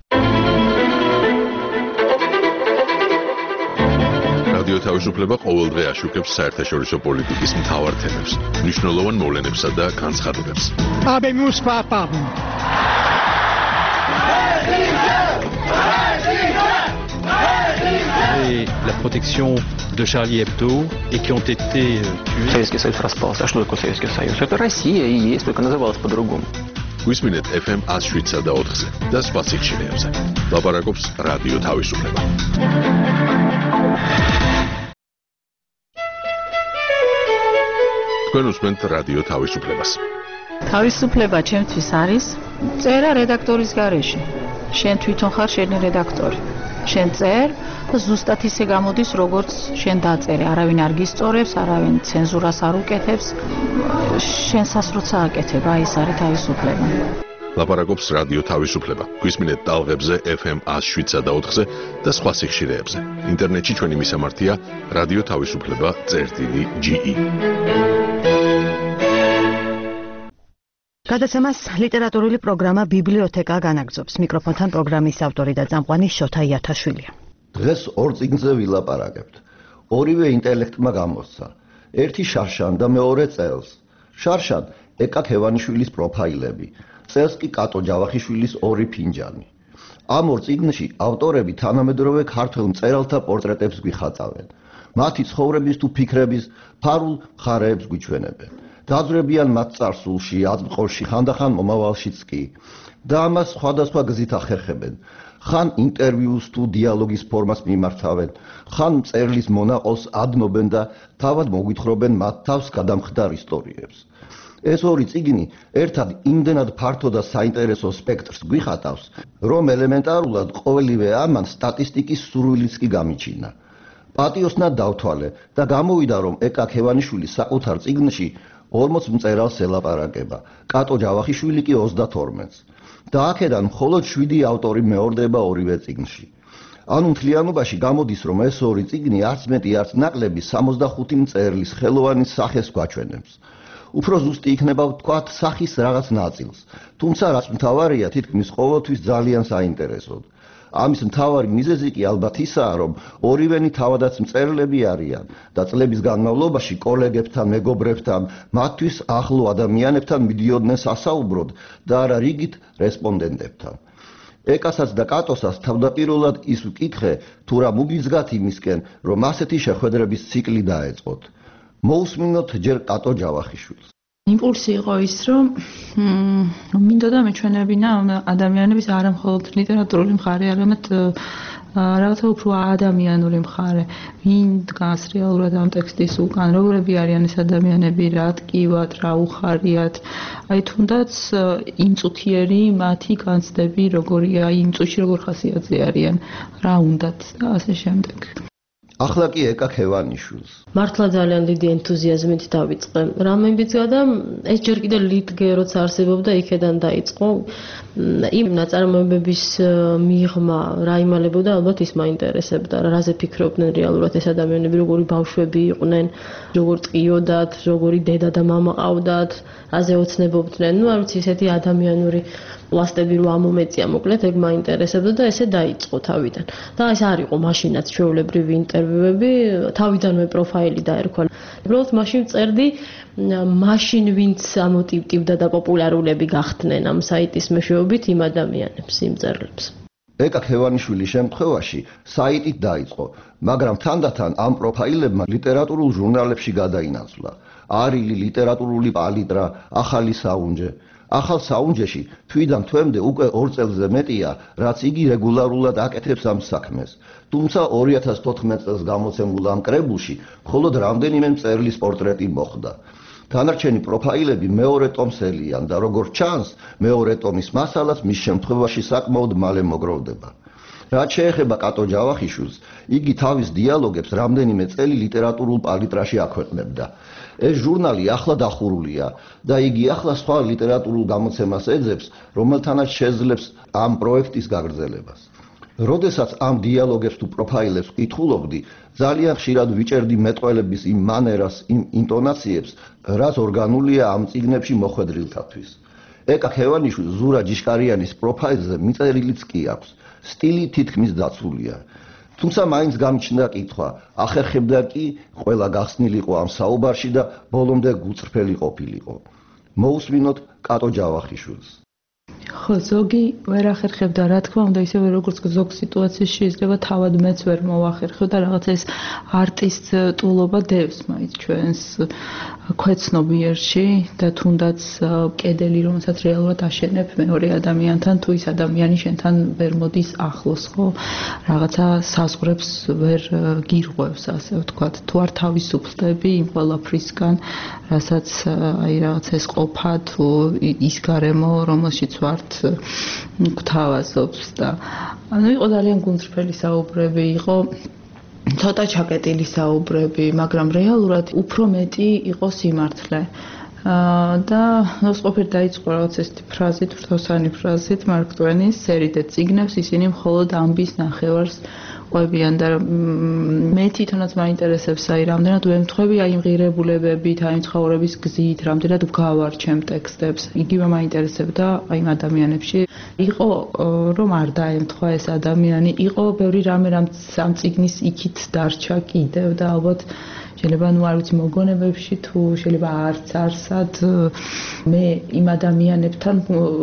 რადიო თავისუფლება ყოველდღე აშუქებს საერთაშორისო პოლიტიკის მთავარ თემებს, მნიშვნელოვან მოვლენებსა და განცხადებებს. Habemus papam. La protection de Charlie Hebdo et qui ont été tués. Советский Союз распался. А что такое Советский Союз? Это Россия и есть, только называлась по-другому. გვისმინეთ эф эм one oh seven და ოთხზე და სხვა სიხშირეებზე. ლაპარაკობს რადიო თავისუფლება. თქვენ უსმენთ რადიო თავისუფლებას. თავისუფლება ჩემთვის არის წერა რედაქტორის გარეშე. შენ თვითონ ხარ შენი რედაქტორი. შენ წერ და ზუსტად ისე გამოდის, როგორც შენ დაწერე. არავინ არ გისწორებს, არავინ ცენზურას არ უკეთებს. შენსას როცა აკეთებ, აი ეს არის თავისუფლება. ლაპარაკობს რადიო თავისუფლება. გვისმინეთ ტალღებზე эф эм one oh seven და ოთხზე და სხვა სიხშირეებზე. ინტერნეტში ჩვენი მისამართია რადიო თავისუფლება წერტილი ჯი ი. გადაცემას ლიტერატურული პროგრამა ბიბლიოთეკა განაგრძობს. მიკროფონთან პროგრამის ავტორი და წამყვანი შოთა იათაშვილია. დღეს ორ წიგნზე ვილაპარაკებთ. ორივე ინტელექტმა გამოსცა. ერთი შარშან და მეორე წელს. შარშან ეკა ქევანიშვილის პროფაილები, წელს კი კატო ჯავახიშვილის ორი ფინჯანი. ამ ორ წიგნში ავტორები თანამედროვე ქართველ მწერალთა პორტრეტებს გვიხატავენ. მათი ცხოვრების თუ ფიქრების ფარულ მხარეებს გვიჩვენებენ. დაძვრებიან მათ წარსულში, აზრყოში, ხანდახან მომავალშიც კი. და ამას სხვადასხვა გზით ახერხებენ. ხან ინტერვიუს თუ დიალოგის ფორმას მიმართავენ, ხან მწერლის მონაყოლს ადნობენ და თავად მოგვითხრობენ მათ თავს გადამხდარ ისტორიებს. ეს ორი წიგნი ერთად იმდენად ფართო და საინტერესო სპექტრს გვიხატავს, რომ ელემენტარულად ყოველივე ამან სტატისტიკის სურვილიც კი გამიჩინა. პატიოსნად დავთვალე და გამოვიდა, რომ ეკა ქევანიშვილი საკუთარ წიგნში ორმოც მწერალს ელაპარაკება, კატო ჯავახიშვილი კი ოცდათორმეტს. და აქედან მხოლოდ შვიდი ავტორი მეორდება ორივე წიგნში. ანუ მთლიანობაში გამოდის, რომ ეს ორი წიგნი არც მეტი არც ნაკლები სამოცდახუთი მწერლის ხელოვანის სახეს გვაჩვენებს. უფრო ზუსტი იქნება ვთქვათ სახის რაღაც ნაწილს, თუმცა რაც მთავარია თითქმის ყოველთვის ძალიან საინტერესოდ. ამის მთავარი მიზეზი კი ალბათ ისაა, რომ ორივენი თავადაც მწერლები არიან და წლების განმავლობაში კოლეგებთან, მეგობრებთან, მათთვის ახლო ადამიანებთან მიდიოდნენ სასაუბროდ და არა რიგით რესპონდენტებთან. ეკასაც და კატოსაც თავდაპირველად ის ვკითხე, თუ რა მოგიზგათ იმისკენ, რომ ასეთი შეხვედრების ციკლი დაეწყოთ. მოусმინოთ ჯერ კატო ჯავახიშვილს. იმპულსი იყო ის, რომ მინდოდა მეჩვენებინა ადამიანების არა მხოლოდ ლიტერატურული მხარე, არამედ რაღაცა უფრო ადამიანური მხარე. ვინ დგას რეალურად ამ ტექსტის უკან, როგორები არიან ეს ადამიანები, რა ტკივათ, რა უხარიათ. აი თუნდაც იმწუთიერი მათი განცდები, როგორია, იმ წუთში როგორ ხასიათზე არიან, რა უნდათ და ასე შემდეგ. ახლა კი ეკა ქევანიშვილს. მართლა ძალიან დიდი ენთუზიაზმით დავიწყე. რამებიც გადა ეს ჯერ კიდევ ლიტგე როცა არსებობდა იქედან დაიწყო. იმ ნაწარმოებების მიღმა რა იმალებოდა ალბათ ის მაინტერესებდა. რაზე ფიქრობდნენ რეალურად ეს ადამიანები, როგორი ბავშვები იყვნენ, როგორ ტყიოდათ, როგორი დედა და მამა ყავდათ, რაზე ოცნებობდნენ. ნუ არ ვიცი ესეთი ადამიანური პლასტები რო ამომეწია მოკლედ ეგ მაინტერესებდა და ესე დაიწყო თავიდან. და ეს არ იყო მაშინაც ჩვეულებრივი ინტერვიუები, თავიდანვე პროფაილი დაერქვა. უბრალოდ მაშინ წერდი მაშინ ვინც ამოტივტივდა და პოპულარულები გახდნენ ამ საიტის მეშვეობით იმ ადამიანებს, იმ წერლებს. ეკა ქევანიშვილის შემთხვევაში საიტით დაიწყო, მაგრამ თანდათან ამ პროფაილებმა ლიტერატურულ ჟურნალებში გადაინაცვლა. არილი, ლიტერატურული პალიტრა, ახალი საუნჯე. ახალ საუნჯეში თვიდან თვემდე უკვე ორ წელზე მეტია, რაც იგი რეგულარულად აკეთებს ამ საქმეს. თუმცა ორი ათას თოთხმეტ წელს გამოცემულ ამ კრებულში მხოლოდ რამდენიმე მწერლის პორტრეტი მოხვდა. დანარჩენი პროფაილები მეორე ტომს ელიან და როგორც ჩანს, მეორე ტომის მასალაც მის შემთხვევაში საკმაოდ მალე მოგროვდება. რაც შეეხება კატო ჯავახიშვილს, იგი თავის დიალოგებს რამდენიმე წელი ლიტერატურულ პალიტრაში აქვეყნებდა. ეს ჟურნალი ახლა დახურულია და იგი ახლა სხვა ლიტერატურულ გამოცემას ეძებს, რომელთანაც შეძლებს ამ პროექტის გაგრძელებას. როდესაც ამ დიალოგებს თუ პროფაილებს ვკითხულობდი, ძალიან ხშირად ვიჭერდი მეტყველების იმ მანერას, იმ ინტონაციებს, რაც ორგანულია ამ წიგნებში მოხვედრილთათვის. ეკა ქევანიშვილს ზურა ჯიშკარიანის პროფაილზე მიწერილიც კი აქვს. სტილი თითქმის დაცულია. თუმცა მაინც გამჩნდა კითხვა, ახერხებდა კი ყველა გახსნილიყო ამ საუბარში და ბოლომდე გუწრფელი ყოფილიყო. მოусმინოთ კატო ჯავახიშვილს. ხო, ზოგი ვერ ახერხებდა, რა თქმა უნდა, ისევე როგორც ზოგ სიტუაციაში შეიძლება თავად მეც ვერ მოვახერხო და რაღაცა ეს არტისტულობა დევს მაინც ჩვენს ქვეცნობიერში და თუნდაც კედელი, რომელსაც რეალურად აშენებ მეორე ადამიანთან, თუ ის ადამიანი შენთან ვერ მოდის ახლოს, ხო? რაღაცა საზღვრებს ვერ გირღვევს, ასე ვთქვათ. თუ არ თავისუფლდები იმ ყველაფრისგან, რასაც აი რაღაცა ეს ყოფა თუ ის გარემო, რომელშიც ვართ გვთავაზობს და ანუ იყო ძალიან გულწრფელი საუბრები, იყო ცოტა ჩაკეტილი საუბრები, მაგრამ რეალურად უფრო მეტი იყო სიმართლე. და ნოსყოფერ დაიწყო რაღაც ესეთი ფრაზით, ვრთოსანი ფრაზით მარკ ტვენის სერიდე წიგნებს ისინი მხოლოდ ამბის ნახევარს ყვებიან და მე თვითონაც მაინტერესებს აი რამდენად ვემთხვევი აი მღირებულებებით, აი მცხოვრების გზით, რამდენად ვგავარჩემ ტექსტებს. იგივე მაინტერესებდა აი იმ ადამიანებში. იყო რომ არ დაემთხვა ეს ადამიანი, იყო ბევრი რამე რამ ამ წიგნის იქით დარჩა კიდევ და ალბათ შეიძლება ნუ არ ვიცი მოგონებებში თუ შეიძლება არც არსად მე იმ ადამიანებთან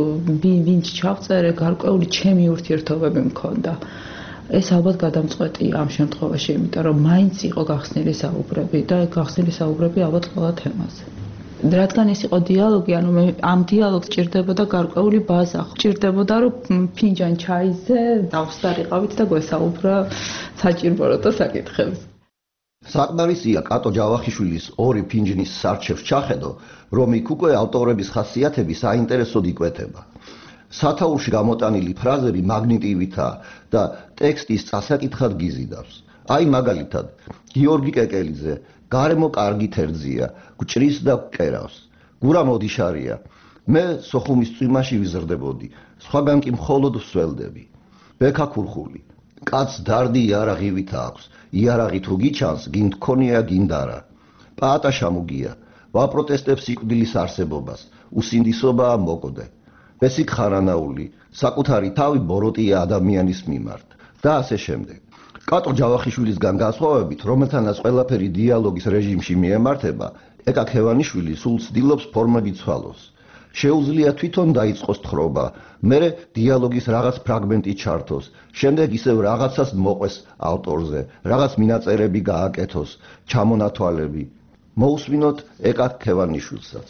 ვინც ჩავწერე გარკვეული ჩემი ურთიერთობები მქონდა. ეს ალბათ გადამწყვეტია ამ შემთხვევაში, იმიტომ რომ მაინც იყო გახსნილი საუბრები და გახსნილი საუბრები ალბათ ყველა თემაზე. რადგან ეს იყო დიალოგი, ანუ მე ამ დიალოგს ჭირდებოდა გარკვეული ბაზა, ჭირდებოდა რომ ფინჯან ჩაიზე დავსტარიყავით და გვესაუბრა საჭიროთა საკითხებს. საკმარისია კატო ჯავახიშვილის ორი ფინჯნის სარჩევს ჩახედო, რომ იქ უკვე ავტორების ხასიათები საინტერესოდ იკვეთება. სათაურში გამოტანილი ფრაზები მაგნიტივითაა და ტექსტის წასაკითხად გიზიდავს. აი მაგალითად, გიორგი კეკელიძე გარემო კარგი თერძია, გვჭრის და ვკერავს. გურა მოდიშარია. მე სოხუმის წვიმაში ვიზრდებოდი, სხვაგან კი მხოლოდ ვსველდები. ბექა ქურხული. კაც დარდი იარაღივით აქვს. იარაღი თუ გიჩანს, გინდ ქონია გინდარა. პაატა შამუგია. ვაპროტესტებ სიკვდილის არსებობას. უსინდისობაა მოკვდე. ბესიკ ხარანაული, საკუთარი თავი ბოროტია ადამიანის მიმართ და ასე შემდეგ. კატო ჯავახიშვილისგან განსხვავებით, რომელთანაც ყველაფერი დიალოგის რეჟიმში მიემართება, ეკა ქევანიშვილი სულ ცდილობს ფორმები ცვალოს. შეუძლია თვითონ დაიწყოს თხრობა, მერე დიალოგის რაღაც ფრაგმენტი ჩართოს, შემდეგ ისევ რაღაცას მოყვეს ავტორზე, რაღაც მინაწერები გააკეთოს, ჩამონათვალები. მოусმინოთ ეკა ქევანიშვილსაც.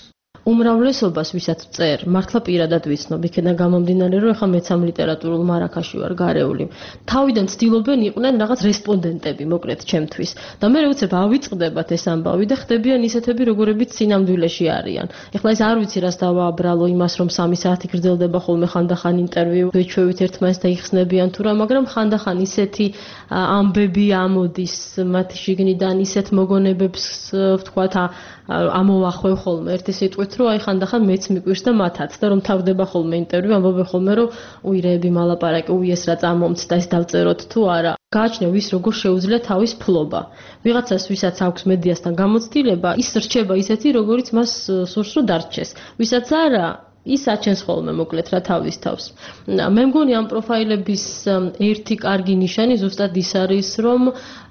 უმრავლესობას ვისაც წერ, მართლა პირადად ვიცნობ, იქიდან გამომდინარე, რომ ეხლა მეც ამ ლიტერატურულ მარაკაში ვარ გარეული. თავიდან ცდილობენ იყვნენ რაღაც რესპონდენტები, მოკლედ ჩემთვის. და მე უცებ ავიწყდებათ ეს ამბავი და ხდებიან ისეთები, როგორებიც სინამდვილეში არიან. ეხლა ეს არ ვიცი რას დავააბრალო იმას, რომ სამი საათი გრძელდება ხოლმე ხანდახან ინტერვიუ, ვეჩვევით ერთმანეთს და იხსნებიან თუ რა, მაგრამ ხანდახან ისეთი ამბები ამოდის მათი შიგნიდან, ისეთ მოგონებებს ვთქვათ, ამოვახვევ ხოლმე ერთი სიტყვით, რომ აი ხანდახან მეც მიკვირს და მათაც და რომ თავდება ხოლმე ინტერვიუ, ამბობენ ხოლმე, რომ უირეები მალაპარაკე, უი ეს რა წამომცდა, ეს დავწეროთ თუ არა. გააჩნია ვის როგორ შეუძლია თავის ფლობა. ვიღაცას ვისაც აქვს მედიასთან გამოცდილება, ის რჩება ისეთი, როგორიც მას სურს რომ დარჩეს. ვისაც არა, ის აჩენს ხოლმე მოკლედ რა თავის თავს. მე მგონი ამ პროფაილების ერთი კარგი ნიშანი ზუსტად ის არის, რომ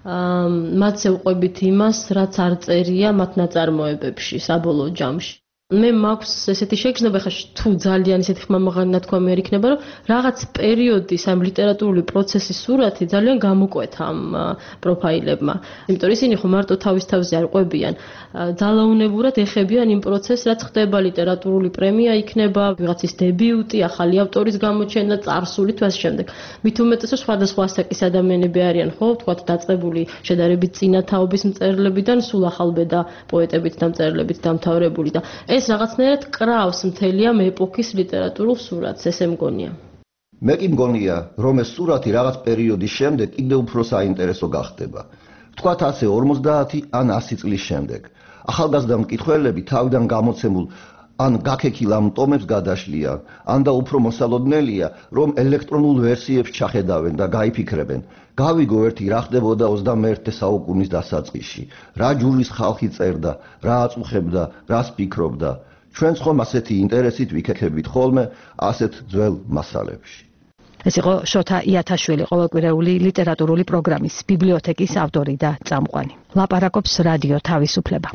მათს ევყვებით იმას, რაც არ წერია მათ ნაწარმოებებში საბოლოო ჯამში. მე მაქვს ესეთი შეგრძნება, ხა თუ ძალიან ესეთი ხმამაღალი ნათქვამი არ იქნება, რომ რაღაც პერიოდის ამ ლიტერატურული პროცესის სურათი ძალიან გამოკვეთა ამ პროფაილებმა. იმიტომ რომ ისინი ხო მარტო თავის თავზე არ ყვებიან, ძალაუნებურად ეხებიან იმ პროცესს, რაც ხდება, ლიტერატურული პრემია იქნება, ვიღაცის დებიუტი, ახალი ავტორის გამოჩენა, წარსული თუ ასე შემდეგ. მით უმეტესად სხვადასხვა ასაკის ადამიანები არიან, ხო, თქვათ დაწყებული შედარებით წინა თაობის მწერლებიდან, სულ ახალბედა პოეტებით და მწერლებით დამთავრებული და ეს რაღაცნაირად კრავს მთელი ამ ეპოქის ლიტერატურულ სურათს, ესე მგონია. მე კი მგონია, რომ ეს სურათი რაღაც პერიოდის შემდეგ კიდევ უფრო საინტერესო გახდება. ვთქვათ ასე ორმოცდაათი ან ასი წლის შემდეგ. ახალგაზრდა მკითხველები თავიდან გამოცემულ ან გაქექილ ამ ტომებს გადაშლიან, ან და უფრო მოსალოდნელია, რომ ელექტრონულ ვერსიებს ჩახედავენ და გაიფიქრებენ. გავიგო ერთი რა ხდებოდა ოცდამეერთე საუკუნის დასაწყისში, რა ჯურის ხალხი წერდა, რა აწუხებდა, რას ფიქრობდა. ჩვენც ხომ ასეთი ინტერესით ვიქექებით ხოლმე ასეთ ძველ მასალებში. ეს იყო შოთა იათაშვილი, ყოველკვირეული ლიტერატურული პროგრამის ბიბლიოთეკის ავტორი და წამყვანი. ლაპარაკობს რადიო თავისუფლება.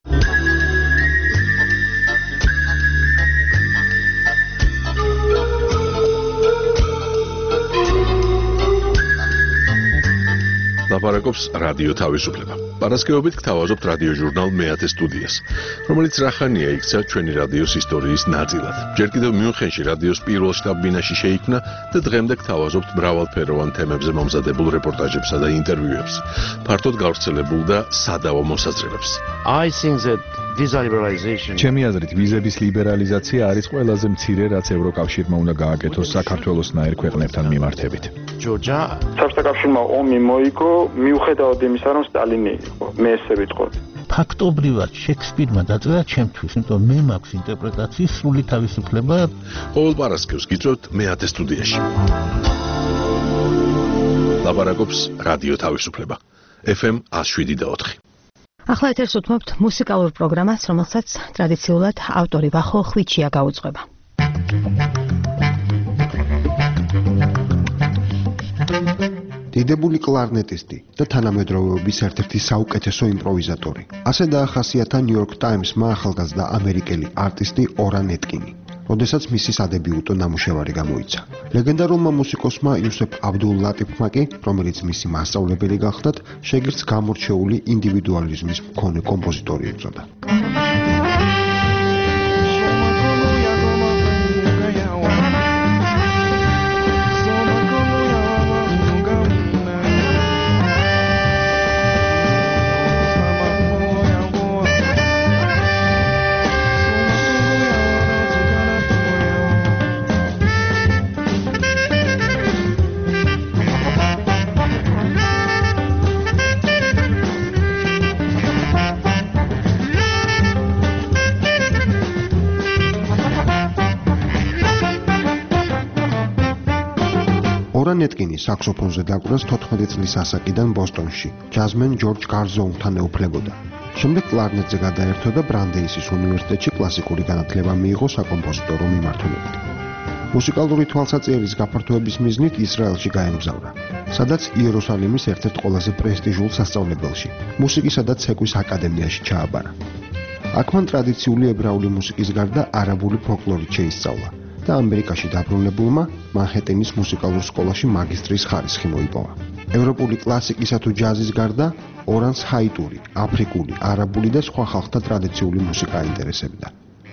ლაპარაკობს რადიო თავისუფლება. პარასკევობით გთავაზობთ რადიო ჟურნალ მეათე სტუდიას, რომელიც რახანია იქცა ჩვენი რადიოს ისტორიის ნაწილად. ჯერ კიდევ მიუნხენში რადიოს პირველ შტაბ-ბინაში შეიქმნა და დღემდე გთავაზობთ მრავალფეროვან თემებზე მომზადებულ რეპორტაჟებსა და ინტერვიუებს, ფართოდ გავრცელებულ და სადავო მოსაზრებებს. I think that visa liberalization ჩემი აზრით ვიზების ლიბერალიზაცია არის ყველაზე მცირე, რაც ევროკავშირმა უნდა გააკეთოს საქართველოსნაირ ქვეყნებთან მიმართებით. Georgia საბჭოთა კავშირმა ომი მოიგო მიუხედავად იმისა, რომ სტალინი იყო, მე ესე ვიტყოდი. ფაქტობრივად შექსპირმა დაწერა ჩემთვის, იმიტომ მე მაქვს ინტერპრეტაციის სრული თავისუფლება. ყოველ პარასკევს გიწევთ მეათე სტუდიაში. ლაპარაკობს რადიო თავისუფლება. ეფ ემ one oh seven და four. ახლა ეთერს უთმობთ მუსიკალურ პროგრამას, რომელსაც ტრადიციულად ავტორი ვახო ხვიჩია გაუძღვება. დიდებული კლარნეტისტი და თანამედროვეობის ერთ-ერთი საუკეთესო იმპროვიზატორი. ასე დაახასიათა New York Times-მა ახალგაზრდა ამერიკელი არტისტი ორან ეტკინი, როდესაც მისი სადებიუტო ნამუშევარი გამოიცა. ლეგენდარულმა მუსიკოსმა იუსეფ აბდულ ლატიფმა კი, რომელიც მისი მასწავლებელი გახლდათ, შეგირდს გამორჩეული ინდივიდუალიზმის მქონე კომპოზიტორი ეწოდა. ორან ეტკინი საქსოფონზე დაკვრას თოთხმეტი წლის ასაკიდან ბოსტონში, ჯაზმენ ჯორჯ გარზოუნთან ეუფლებოდა. შემდეგ კლარნეტზე გადაერთო და ბრანდეისის უნივერსიტეტში კლასიკური განათლება მიიღო საკომპოზიტორო მიმართულებით. მუსიკალური თვალსაჩინოს გაფართოების მიზნით ისრაელში გაემგზავრა, სადაც იერუსალიმის ერთ-ერთ ყველაზე პრესტიჟულ სასწავლებელში, მუსიკისა და ცეკვის აკადემიაში ჩააბარა. აქ მან ტრადიციული ებრაული მუსიკის გარდა არაბული ფოლკლორით შეისწავლა და ამერიკაში დაბრუნებულმა მანჰეტენის მუსიკალურ სკოლაში მაგისტრის ხარისხი მოიპოვა. ევროპული კლასიკისა თუ ჯაზის გარდა ორანს ჰაიტური, აფრიკული, არაბული და სხვა ხალხთა ტრადიციული მუსიკა აინტერესებდა.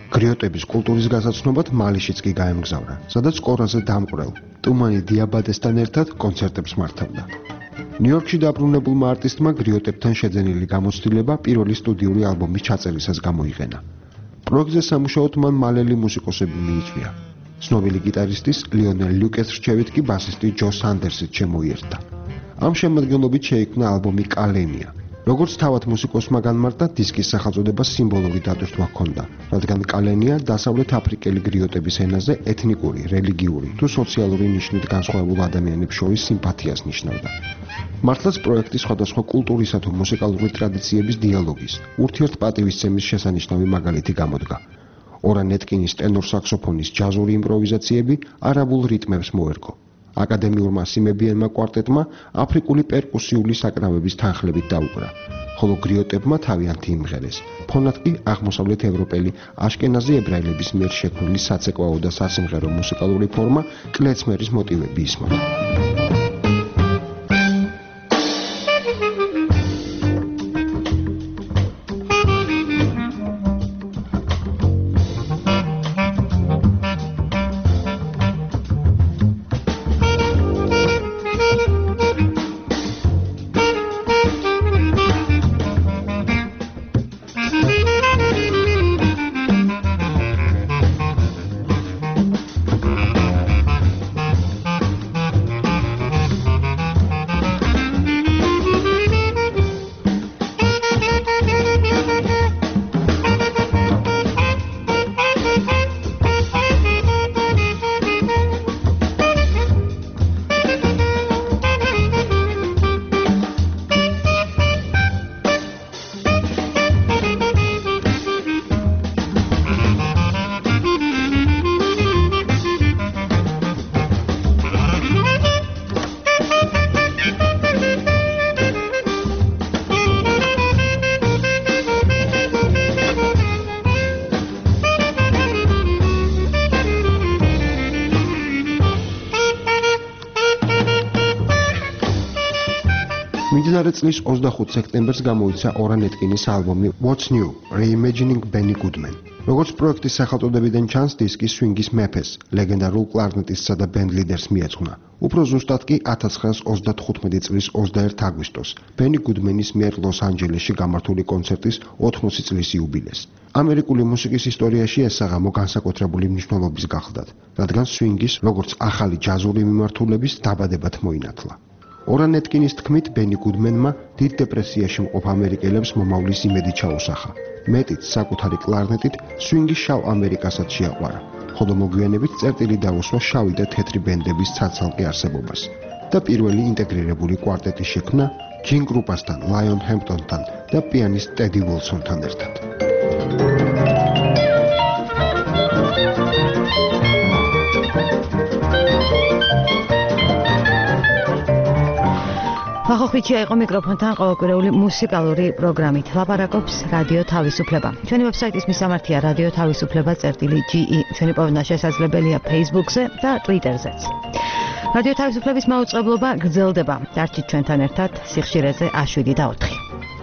გრიოტების კულტურის გასაცნობად მალიშიც კი გაემგზავრა, სადაც ყორაზე დამყვრელ ტუმანი დიაბატესთან ერთად კონცერტებს მართავდა. ნიუ-იორკში დაბრუნებულმა არტისტმა გრიოტებთან შეძენილი გამოცდილება პირველი სტუდიური ალბომის ჩაწერისას გამოიყენა. პროექტზე სამუშაოდ მან მალელი მუსიკოსები მიიწვია. ცნობილი გიტარისტის ლიონელ ლიუკეს რჩევით კი ბასისტი ჯო სანდერსიც შემოიერთა. ამ შემადგენლობით შეიქმნა ალბომი კალენია. როგორც თავად მუსიკოსმა განმარტა, დისკის სახელწოდება სიმბოლური დატვირთვა ჰქონდა, რადგან კალენია დასავლეთ აფრიკელი გრიოტების ენაზე ეთნიკური, რელიგიური თუ სოციალური ნიშნით განსხვავებულ ადამიანებს შორის სიმპათიას ნიშნავდა. მართლაც პროექტი სხვადასხვა კულტურისა თუ მუსიკალური ტრადიციების დიალოგის, ურთიერთპატივისცემის შესანიშნავი მაგალითი გამოდგა. ორან ეტკინის ტენორ საქსოფონის ჯაზური იმპროვიზაციები არაბულ რიტმებს მოერგო. აკადემიურმა სიმებიანმა კვარტეტმა აფრიკული პერკუსიული საკრავების თანხლებით დაუკრა, ხოლო გრიოტებმა თავიანთი იმღერეს. ფონად კი აღმოსავლეთ ევროპელი აშკენაზი ებრაელების მიერ შექმნილი საცეკვაო და სასიმღერო მუსიკალური ფორმა კლეცმერის მოტივები ისმოდა. მიმდინარე წლის ოცდახუთ სექტემბერს გამოიცა ორან ეტკინის ალბომი What's New? Reimagining Benny Goodman. როგორც პროექტის სახელწოდებიდან ჩანს, დისკი სვინგის მეფეს, ლეგენდარულ კლარნეტისტსა და ბენდ ლიდერს მიეძღვნა. უფრო ზუსტად კი ათას ცხრაას ოცდათხუთმეტი წლის ოცდაერთი აგვისტოს, ბენი გუდმენის მიერ ლოს-ანჯელესში გამართული კონცერტის ოთხმოცი წლის იუბილეს. ამერიკული მუსიკის ისტორიაში ეს საღამო განსაკუთრებული მნიშვნელობის გახლდათ, რადგან სვინგის, როგორც ახალი ჯაზური მიმართულების დაბადებად მოინათლა. ორან ეტკინის თქმით, ბენი გუდმენმა დიდ დეპრესიაში მყოფ ამერიკელებს მომავლის იმედი ჩაუსახა. მეტიც საკუთარი კლარნეტით სვინგის შავ ამერიკასაც შეაყვარა, ხოლო მოგვიანებით წერტილი დაუსვა შავი და თეთრი ბენდების ცალ-ცალკე არსებობას და პირველი ინტეგრირებული კვარტეტი შექმნა ჯინ კრუპასთან, ლაიონ ჰემპტონთან და პიანისტ ტედი უილსონთან ერთად. ახოხიჩია იყო მიკროფონთან ყოველკვირეული მუსიკალური პროგრამით. ლაპარაკობს რადიო თავისუფლება. ჩვენი ვებსაიტის მისამართია რადიო თავისუფლება წერტილი ჯი ი. ჩვენი პოვნა შესაძლებელია Facebook-ზე და Twitter-ზეც. რადიო თავისუფლების მაუწყებლობა გრძელდება. დარჩით ჩვენთან ერთად სიხშირეზე შვიდი და ოთხი.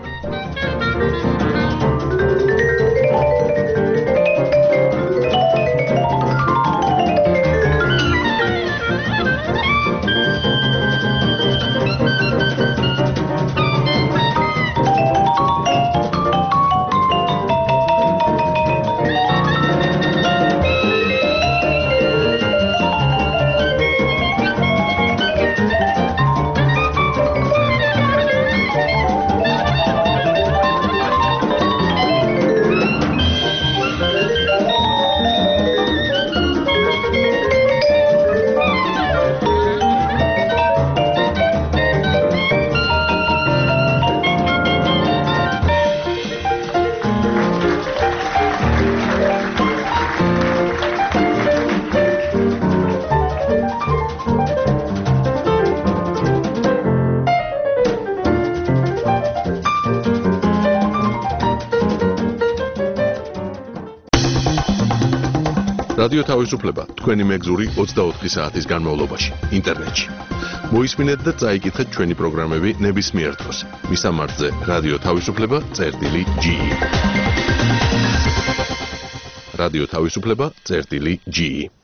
რადიო თავისუფლება თქვენი მეგზური ოცდაოთხი საათის განმავლობაში ინტერნეტში. მოისმინეთ და წაიკითხეთ ჩვენი პროგრამები ნებისმიერ დროს. მისამართზე რადიო თავისუფლება წერტილი ჯი ი. რადიო თავისუფლება წერტილი ჯი.